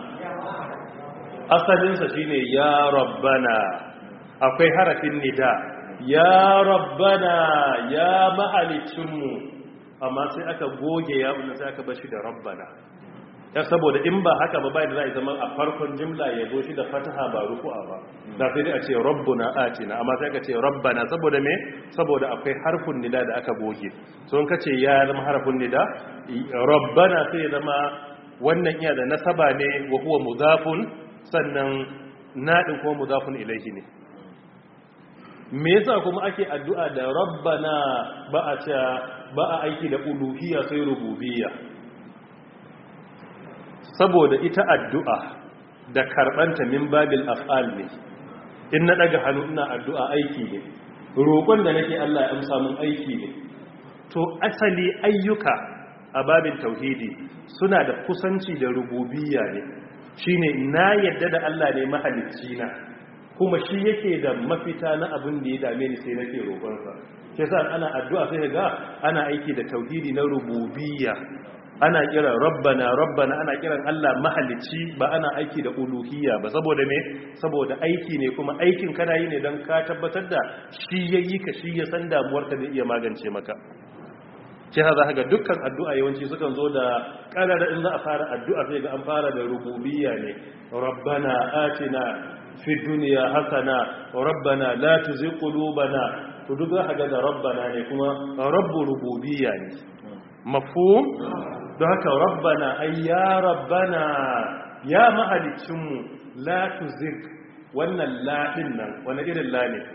asalinsa shine ya rabbana akwai harafin nida ya rabbana ya mahalicinmu amma sai aka goge ya sai aka bashi da rabbana ya saboda in ba haka ba bai da zai zama a farkon jimla ya zo shi da fataha ba ruku'a ba da sai dai a ce rabbuna atina amma sai aka ce rabbana saboda me saboda akwai harfin nida da aka goge so in kace ya zama harfin nida rabbana sai ya zama wannan iya da nasaba ne wa huwa mudafun sannan nadin kuma mudafun ilaihi ne me yasa kuma ake addu'a da rabbana ba a aiki da uluhiyya sai rububiyya saboda ita addu'a da karbanta min babil af'al ne in na daga hannu ina addu'a aiki ne roƙon da nake Allah ya amsa mun aiki ne to asali ayyuka a babin tauhidi suna da kusanci da rububiyya ne shine na yadda da Allah ne mahalicci na kuma shi yake da mafita na abin da ya dame ni sai nake roƙonsa ke sa ana addu'a sai ga ana aiki da tauhidi na rububiyya ana kiran rabbana ana kiran Allah mahalicci ba ana aiki da uluhiyya ba saboda me saboda aiki ne kuma aikin kana yi ne don ka tabbatar da shi yayi ka shi ya san damuwarka zai iya magance maka ke za ga dukkan addu'a yawanci sukan zo da karara in za a fara addu'a sai ga an fara da rububiyya ne rabbana atina fi dunya hasana rabbana la tuzigh qulubana to duk za ga da rabbana ne kuma rabbu rububiyya ne mafhum don haka rabbana ay ya rabbana ya mahalicinmu la tuzigh wannan la din nan wani irin la ne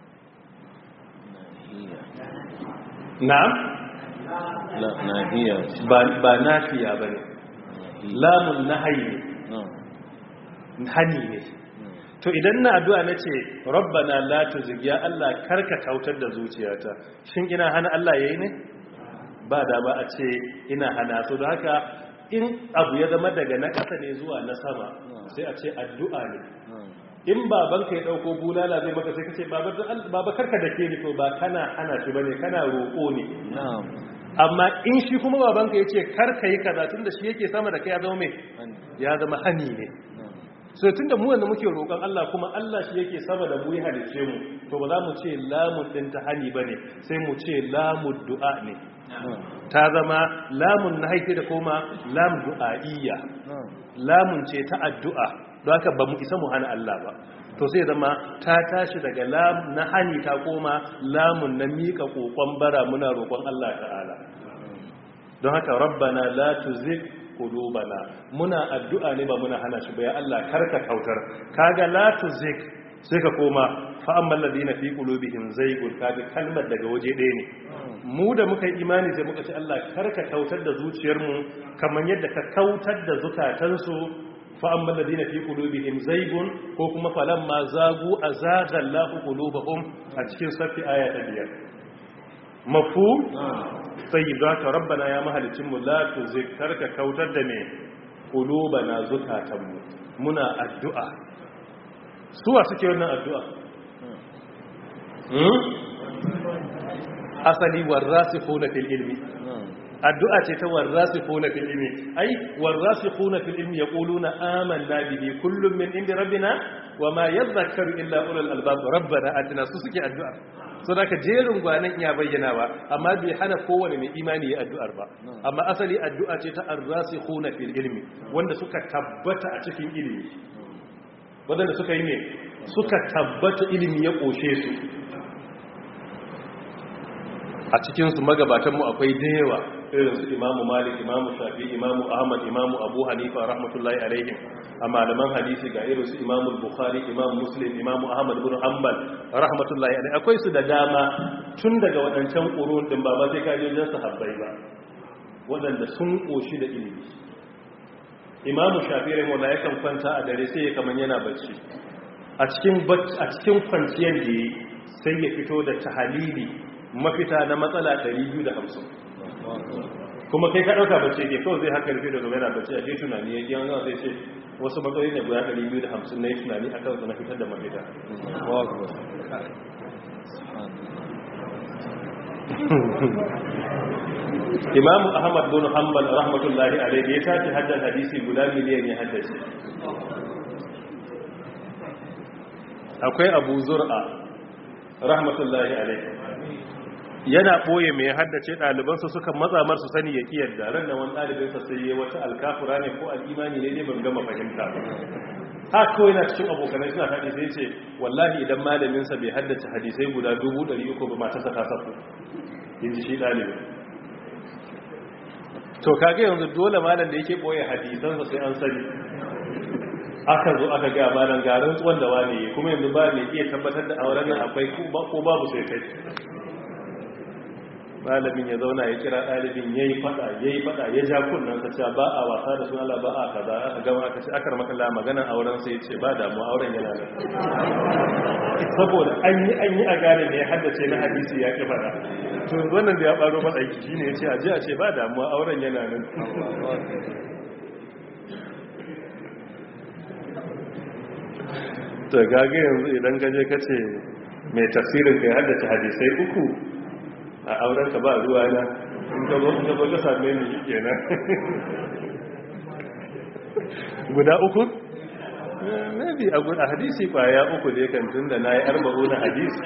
na'am la nahiya ba nafiya bane lamun nahyi ne hani ne to idan na addu'a nace rabbana la tuzigh ya Allah karka kautar da zuciyata shin ina hana Allah yayi ne ba da ba a ce ina hana su da haka in abu ya zama daga na ƙasa ne zuwa na sama sai a ce addu'a ne in babanka ya ɗauko bulala zai maka sai ka ce baba karka da ke ni to ba kana hana shi ba ne kana roƙo ne amma in shi kuma babanka ya ce karka yi kaza tun da shi yake sama da kai ya zama hani ne so tun da mu wanda muke roƙon Allah kuma Allah shi yake sama da mu ya halice mu to ba za mu ce lamun ɗin ta hani ba ne sai mu ce lamun du'a ne ta zama lamun na haife da koma lamun du'a'iyya lamun ce ta addu'a don haka ba mu isa mu hana Allah ba to sai zama ta tashi daga lamun na hani ta koma lamun na miƙa ƙoƙon bara muna roƙon Allah ta'ala don haka rabbana la tuzigh qulubana muna addu'a ne ba muna hana shi ba ya Allah karka kautar kaga la tuzigh sai ka koma fa ammal ladina fi qulubihim zaygun kaji kalmar daga waje ɗaya ne mu da muka yi imani sai muka ce Allah karka kautar da zuciyarmu kamar yadda ka kautar da zukatansu fa ammal ladina fi qulubihim zaygun ko kuma falamma zagu azaga Allahu qulubahum a cikin safi aya ta 5 mafhum tayyib da rabbana ya mahalicin mu la tuzigh karka kautar da me qulubana zukatanmu muna addu'a suwa suke wannan addu'a asali warasikhuna fil ilmi addu'a ce ta warasikhuna fil ilmi ai warasikhuna fil ilmi yaquluna amanna bihi kullun min indi rabbina wama yadhakkaru illa ulul albab rabbana atina su suke addu'a so da ka jerin gwanan iya bayyana ba amma bai hana kowane mai imani ya addu'ar ba amma asali addu'a ce ta arrasikhuna fil ilmi wanda suka tabbata a cikin ilimi wadanda suka yi ne suka tabbata ilimi ya koshe su a cikinsu magabatanmu akwai da yawa irin su imamu malik imamu shafi imamu ahmad imamu abu hanifa rahmatullahi alaihim a malaman hadisi ga irin su imamu bukhari imamu muslim imamu ahmad bin hanbal rahmatullahi alaihim akwai su da dama tun daga wadancan qurun din ba sai kaje wajen sahabbai ba wadanda sun koshi da ilimi imamu shafi rahimahullah yakan kwanta a dare sai ya kaman yana bacci a cikin kwanciyar da sai ya fito da tahalili mafita na matsala 250 kuma kai ka dauka bace ke kawai zai haka rufe da gaba yana bace a je tunani yake yanzu sai ce wasu matsaloli ne guda 250 na yi tunani akan su na fitar da mafita Imam Ahmad bin Hanbal rahmatullahi alayhi ya tace haddan hadisi guda miliyan ya haddace akwai Abu Zur'a rahmatullahi alayhi yana ɓoye mai haddace ɗalibansa suka matsa marsu sani ya ƙiyar da ran da wani ɗalibinsa sai yi wata alkafura ne ko al'imani ne ban gama fahimta ba ha kawai na cikin abokanai suna faɗi sai ce wallahi idan malaminsa bai haddace hadisai guda 300 ba matarsa ta saku yin ji shi ɗalibin to kage yanzu dole malam da yake ɓoye hadisansa sai an sani aka zo aka ga malam garin tsuwan da wani kuma yanzu ba ne iya tabbatar da auren nan akwai ko babu sai kai malamin ya zauna ya kira ɗalibin ya yi fada ya ja kunnan sa cewa ba a wasa da suna ba a kaza aka gama aka ce akar makalla maganan auren sai ya ce ba damu auren yana nan saboda an yi a gane ne haddace na hadisi ya ki fada to wannan da ya baro masa aiki shine ya ce a je a ce ba damu auren yana nan to gage yanzu idan gaje kace mai tafsirin kai haddace hadisai uku a auren ka ba ruwa na in ka zo ka same ni kenan guda uku maybe a hadisi kwaya uku da yakan tunda nayi 40 hadisi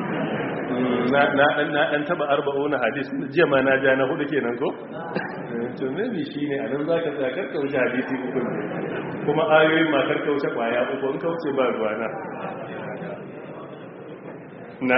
na dan taba 40 hadisi jiya ma na ja na hudu kenan ko to maybe shine anan zaka tsaya karka wuce hadisi uku kuma ayoyin ma karka wuce kwaya uku in ka wuce ba ruwa na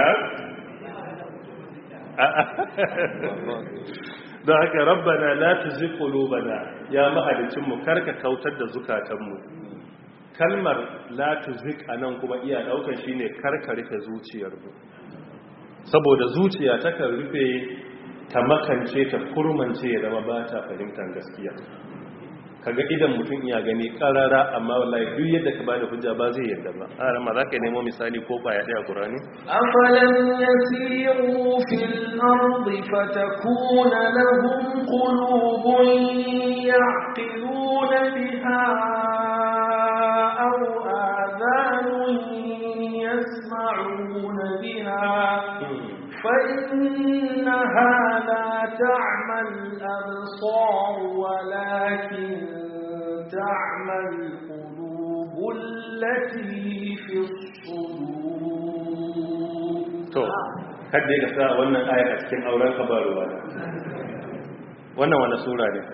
don haka rabbana la tuzigh qulubana ya mahalicin mu karka kautar da zukatanmu kalmar la tuzigh anan kuma iya daukar shine karka rufe zuciyar mu saboda zuciya ta kan rufe ta makance ta kurmance ya zama ba ta fahimtar gaskiya kaga idan mutum iya gani karara amma wallahi duk yadda ka bada hujja ba zai yadda ba a ma za ka nemo misali ko kwaya daya Qur'ani afalam yasiru fil ardi fatakuna lahum qulubun ya'qiluna biha aw adhanun yasma'una biha فإنها لا تعمى الأبصار ولكن تعمى القلوب التي في الصدور kada ya sa wannan ayar a cikin auren ka ba ruwa wannan wani sura ne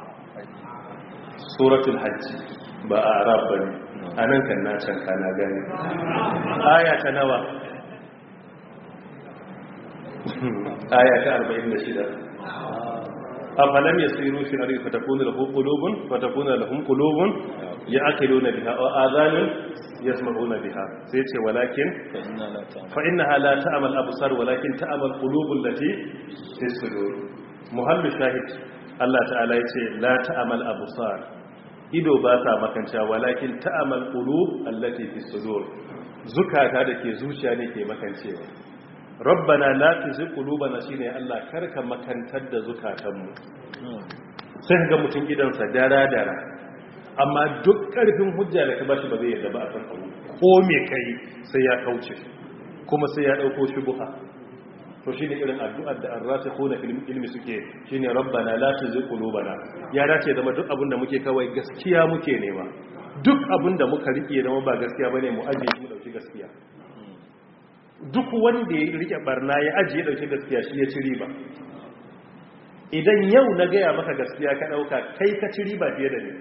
suratul hajj ba a arab ba ne a nan kan na can kana gani aya ta nawa aya ta 46 afalam yasiru fi al-ardi fatakunu lahum qulubun ya'qiluna biha wa adhanun yasma'una biha sai ce walakin fa innaha la ta'mal absar walakin ta'mal qulubul lati fi sudur muhallu shahid Allah ta'ala yace la ta'mal absar ido ba sa makanta walakin ta'mal qulub allati fi sudur zukata dake zuciya ne ke makancewa rabbana la tuzigh qulubana shine Allah karka makantar da zukatanmu sai ga mutum idansa dara amma duk karfin hujja da ka bashi ba zai yarda ba a kan abu ko me kai sai ya kauce kuma sai ya dauko shubha to shine irin addu'ar da ar-rasikhuna fil ilmi suke shine rabbana la tuzigh qulubana ya dace zama duk abinda muke kawai gaskiya muke nema duk abinda muka rike zama ba gaskiya bane mu aje mu dauki gaskiya duk wanda ya rike barna ya aje ya dauki gaskiya shi ya ci riba idan yau na gaya maka gaskiya ka dauka kai ka ci riba fiye da ni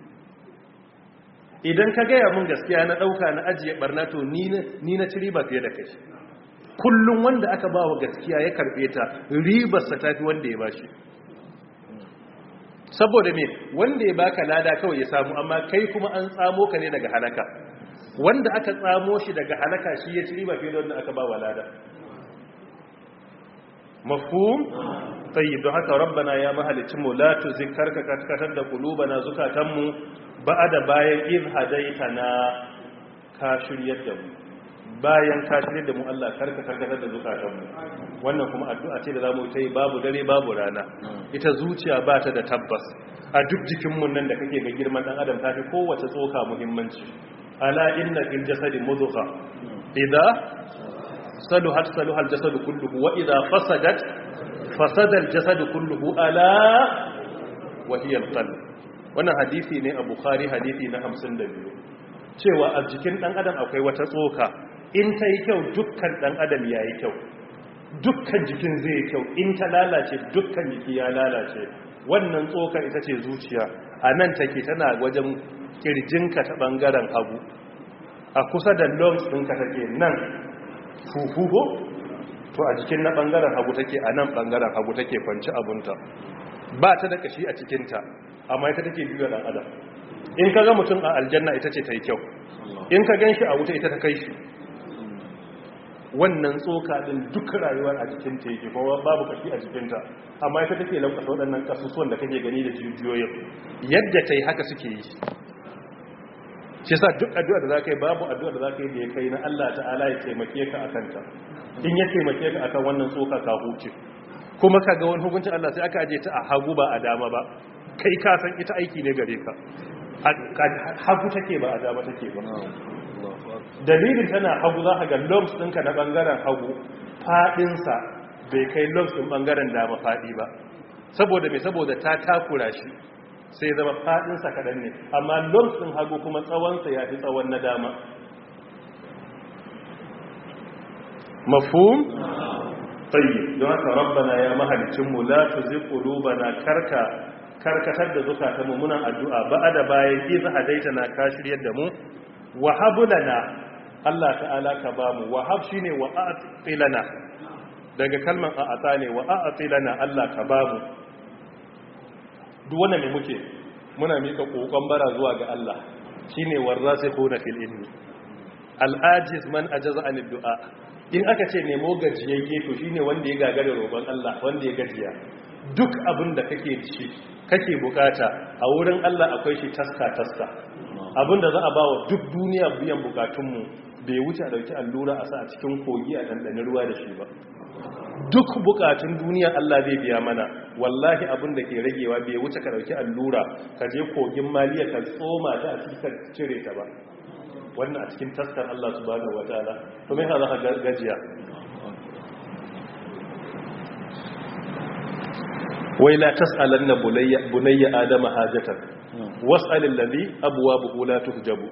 idan ka gaya mun gaskiya na dauka na ajiye barna to ni na ci riba fiye da kai kullum wanda aka bawa gaskiya ya karbe ta ribarsa tafi wanda ya bashi saboda me wanda ya baka lada kawai ya samu amma kai kuma an tsamo ka ne daga halaka wanda aka tsamo shi daga halaka shi ya ci riba fiye da wanda aka bawa lada mafhum tayyib don haka rabbana ya mahalicin mu la tuzikar ka katkatar da qulubana zukatanmu ba'da bayan iz hadaitana ka shiryar da mu bayan ka shiryar da mu Allah karka karkatar da zukatanmu wannan kuma addu'a ce da zamu yi ta yi babu dare babu rana ita zuciya ba ta da tabbas a duk jikin mun nan da kake ga girman dan adam tafi kowace tsoka muhimmanci ala inna fil jasadi mudghah idha saluhat saluha al jasadu kulluhu wa idha fasadat fasada al jasadu kulluhu ala wa hiya al qalb wannan hadisi ne a bukhari hadisi na 52 cewa a jikin dan adam akwai wata tsoka in ta yi kyau dukkan dan adam ya yi kyau dukkan jikin zai yi kyau in ta lalace dukkan jiki ya lalace wannan tsokar ita ce zuciya a nan take tana wajen kirjinka ta bangaren hagu a kusa da lungs ɗinka take nan fufugo to a jikin na bangaren hagu take a nan bangaren hagu take kwanci abunta ba ta da kashi a cikinta amma ita take biyo dan adam in ka ga mutum a aljanna ita ce ta yi kyau in ka gan shi a wuta ita ta kai shi wannan tsoka din duk rayuwar a jikinta yake kuma babu kashi a jikinta amma ita take lankwasa waɗannan kasusuwan da kake gani da jijiyoyin yadda ta yi haka suke yi shi sa duk addu'a da za ka yi babu addu'a da za ka yi da ya kai na Allah ta'ala ya taimake ka a kanta in ya taimake ka akan wannan tsoka ka huce kuma ka ga wani hukuncin Allah sai aka aje ta a hagu ba a dama ba kai ka san ita aiki ne gare ka hagu take ba a dama take ba dalilin tana hagu za ka ga lumps ɗinka na ɓangaren hagu faɗinsa bai kai lumps ɗin ɓangaren dama faɗi ba saboda mai saboda ta takura shi sai zama faɗinsa kaɗan ne amma lumps ɗin hagu kuma tsawonsa ya fi tsawon na dama mafhum tayyib don haka rabbana ya mahalicinmu la tuzigh qulubana karkatar da zukatanmu muna addu'a ba'ada bayan idza hadaitana ka shiryar da mu wa hab lana Allah ta'ala ka bamu wa hab shine wa a'ti lana daga kalman a'ata ne wa a'ti lana Allah ka bamu duk wannan ne muke muna mika kokon bara zuwa ga Allah shine warasikhuna fil ilmi al-ajiz man ajaza an du'a in aka ce nemo gajiyayye to shine wanda ya gagara roƙon Allah wanda ya gajiya duk abin da kake ci kake bukata a wurin Allah akwai shi taska abin da za a bawa duk duniya biyan bukatunmu bai wuce a dauki allura a sa a cikin kogi a dandanin ruwa da shi ba duk bukatun duniya Allah zai biya mana wallahi abin da ke ragewa bai wuce ka dauki allura ka je kogin maliya ka tsoma ta a cikin cire ta ba wannan a cikin taskar Allah subhanahu wataala to me za ka gajiya wai la tas'alanna bunayya adama hajatan was'alil ladhi abwabuhu la tuhjabu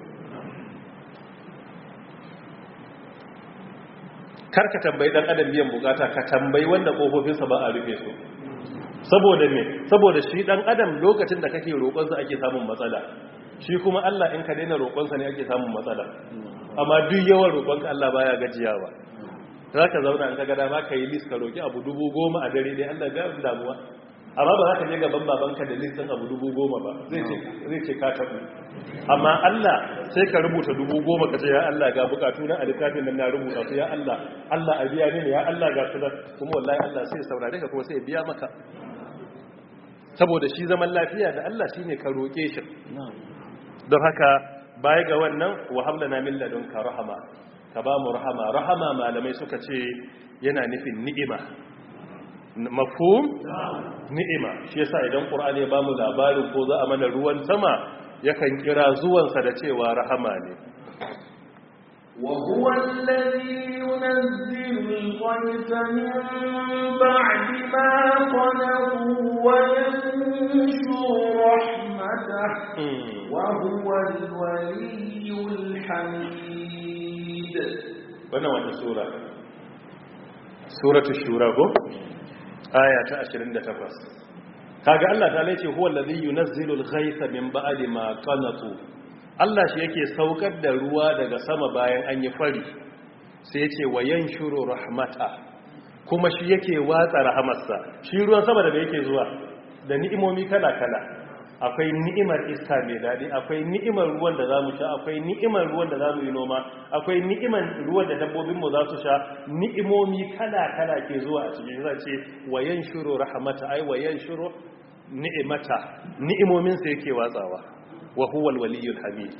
karka tambayi dan adam biyan bukata ka tambayi wanda kofofinsa ba a rufe su saboda me saboda shi dan adam lokacin da kake roƙon sa ake samun matsala shi kuma Allah in ka daina roƙon sa ne ake samun matsala amma duk yawan roƙon ka Allah baya gajiyawa zaka zauna in ka ga dama kai list ka roki abu 10,000 a dare dai Allah ga damuwa amma ba za ka je gaban babanka da listin abu 10,000 ba zai ce ka tabu. Amma Allah sai ka rubuta 10,000 ka ce ya Allah ga bukatu na a littafin nan na rubuta su ya Allah a biya ne ya Allah ga su kuma wallahi Allah sai ya saurare ka kuma sai ya biya maka, saboda shi zaman lafiya da Allah shine ka roke shi. Don haka baya ga wannan wa hablana min ladunka rahama, ka ba mu rahama malamai suka ce yana nufin ni'ima. Mafhum? Ni'ima. Shi yasa idan Qur'ani ya bamu labarin ko za a mana ruwan sama yakan kira zuwansa da cewa rahama ne. wa huwa alladhi yunazzilu al-ghaytha min ba'di ma qanatu wa yanshuru rahmatahu wa huwa al-waliyyul hamid. Wannan wata sura? Suratul Shura ko? Aya ta 28. Kaga Allah ta lace huwa allazi yunazzilul ghaytha min ba'di ma qanatu. Allah shi yake saukar da ruwa daga sama bayan an yi fari. Sai yace wa yanshuru rahmata. Kuma shi yake watsa rahamarsa. Shi ruwan sama da yake zuwa da ni'imomi kala-kala. Akwai ni'imar iska mai dadi, akwai ni'imar ruwan da zamu sha, akwai ni'imar ruwan da zamu yi noma, akwai ni'imar ruwan da dabbobin mu za su sha. Ni'imomi kala-kala ke zuwa a cikin zai ce wayan shuru rahmata ai wayan shuru ni'imata, ni'imomin sa yake watsawa. Wa huwa al-waliyyul hamid.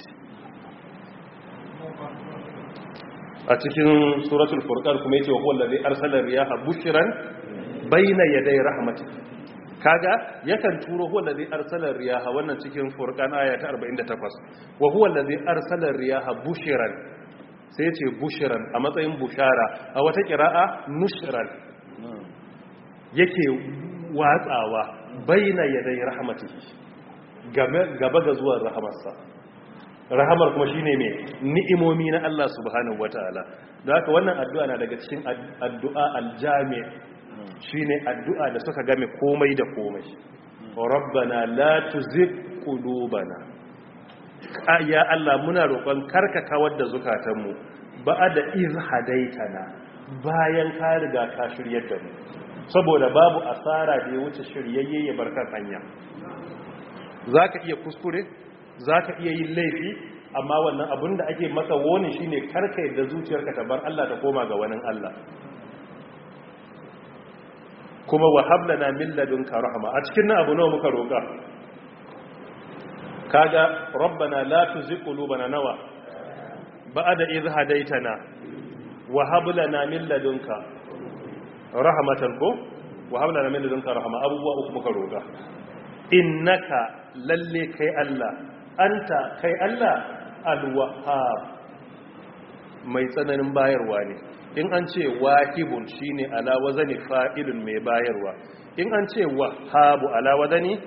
A cikin suratul furqan kuma yace wa huwa allazi arsala riyaha bushran bayna yaday rahmatihi. Kaga yakan turo huwa allazi arsala riyaha, wannan cikin furqan aya ta 48. Wa huwa allazi arsala riyaha bushran, sai ce bushran a matsayin bushara, a wata qira'a nushran, yake watsawa baina yadai rahmatihi, gaba ga zuwan rahamarsa. Rahamar kuma shine me ni'imomi na Allah subhanahu wataala. Da haka wannan addu'a na daga cikin addu'a aljami', shine addu'a da suka game komai da komai. Rabbana la tuzigh qulubana, ya Allah muna roƙon karka kawar da zukatanmu ba'da iz hadaitana, bayan ka riga ka shiryar da mu, saboda babu asara da ya wuce shiryayye ya barkar hanya. Zaka iya kuskure, zaka iya yin laifi, amma wannan abin da ake maka woni shine karka yadda zuciyarka ta bar Allah ta koma ga wani Allah. Kuma wa hablana min ladunka rahma, a cikin nan abu nawa muka roƙa? Kaga rabbana la tuzigh qulubana nawa ba'da idh hadaytana wa hab lana min ladunka rahmatan ko wa hab lana min ladunka rahma, abubuwa uku muka roƙa. Innaka lalle kai Allah, anta kai Allah al-wahhab, mai tsananin bayarwa ne. In an ce wahibun shine ala wazani fa'ilun mai bayarwa, in an ce wahhabu ala wazani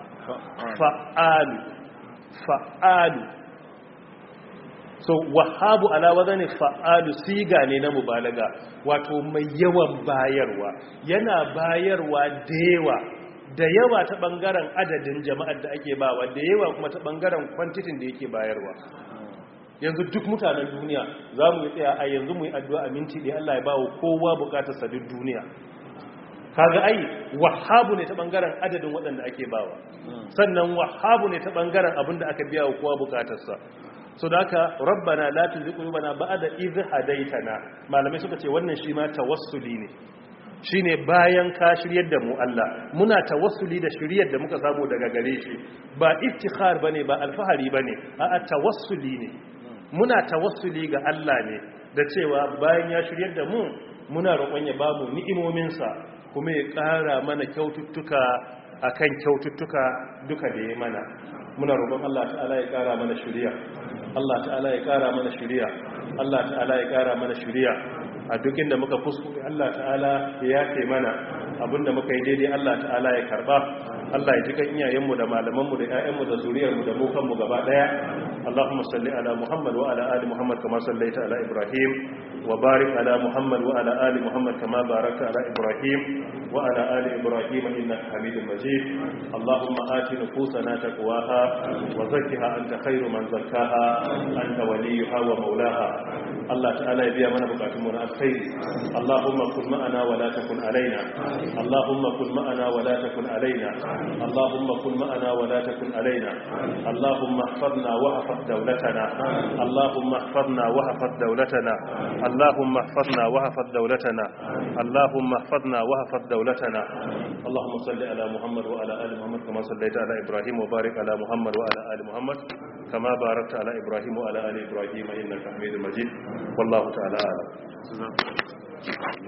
fa'alu. So wahhabu ala wazani fa'alu siga ne na mubalaga, wato mai yawan bayarwa, yana bayarwa da yawa ta bangaren adadin jama'ar da ake bawa, da yawa kuma ta bangaren kwantitin da yake bayarwa. Yanzu duk mutanen duniya za mu yi tsaya a yanzu mu yi addu'a a minti ɗaya Allah ya ba wa kowa bukatarsa duk duniya. Kaga ai wahabu ne ta bangaren adadin waɗanda ake bawa, sannan wahabu ne ta bangaren abin da aka biya wa kowa bukatarsa. So da haka rabbana la tuzigh qulubana ba'da idh hadaytana, malamai suka ce wannan shi ma tawassuli ne, shine bayan ka shiryar da mu Allah muna tawassuli da shiryar da muka samu daga gare shi, ba iftikhar bane, ba alfahari bane, a'a tawassuli ne. Muna tawassuli ga Allah ne da cewa bayan ya shiryar da mu muna roƙon ya bamu ni'imominsa, kuma ya ƙara mana kyaututtuka akan kyaututtuka duka da ya mana. Muna roƙon Allah ta'ala ya ƙara mana shiriya, Allah ta'ala ya ƙara mana shiriya, Allah ta'ala ya ƙara mana shiriya. A duk inda muka kuskure Allah ta'ala ya yafe mana, abinda muka yi daidai Allah ta'ala ya karba. Allah ya jikan iyayenmu da malamanmu da ƴaƴanmu da zuriyarmu da mu kanmu gaba daya. Allahumma salli ala Muhammad wa ala ali Muhammad kama sallaita ala Ibrahim, wa barik ala Muhammad wa ala ali Muhammad kama barakta ala Ibrahim wa ala ali Ibrahim innaka Hamidum Majid. Allahumma ati nufusana taqwaha wa zakkiha anta khairu man zakkaha anta waliyuha wa mawlaha. Allah ta'ala ya biya mana bukatun mu na alkhairi Allahumma kun ma'ana wa la takun alaina Allahumma kun ma'ana wa la takun alaina Allahumma kun ma'ana wa la takun alaina Allahumma ihfazna wa ihfaz dawlatana Allahumma ihfazna wa ihfaz dawlatana Allahumma ihfazna wa ihfaz dawlatana Allahumma ihfazna wa ihfaz dawlatana Allahumma salli ala Muhammad wa ala ali Muhammad kama sallaita ala Ibrahim wa barik ala Muhammad wa ala ali Muhammad kama barakta ala Ibrahim wa ala ali Ibrahim innaka Hamidum Majid wallahu ta'ala a'lam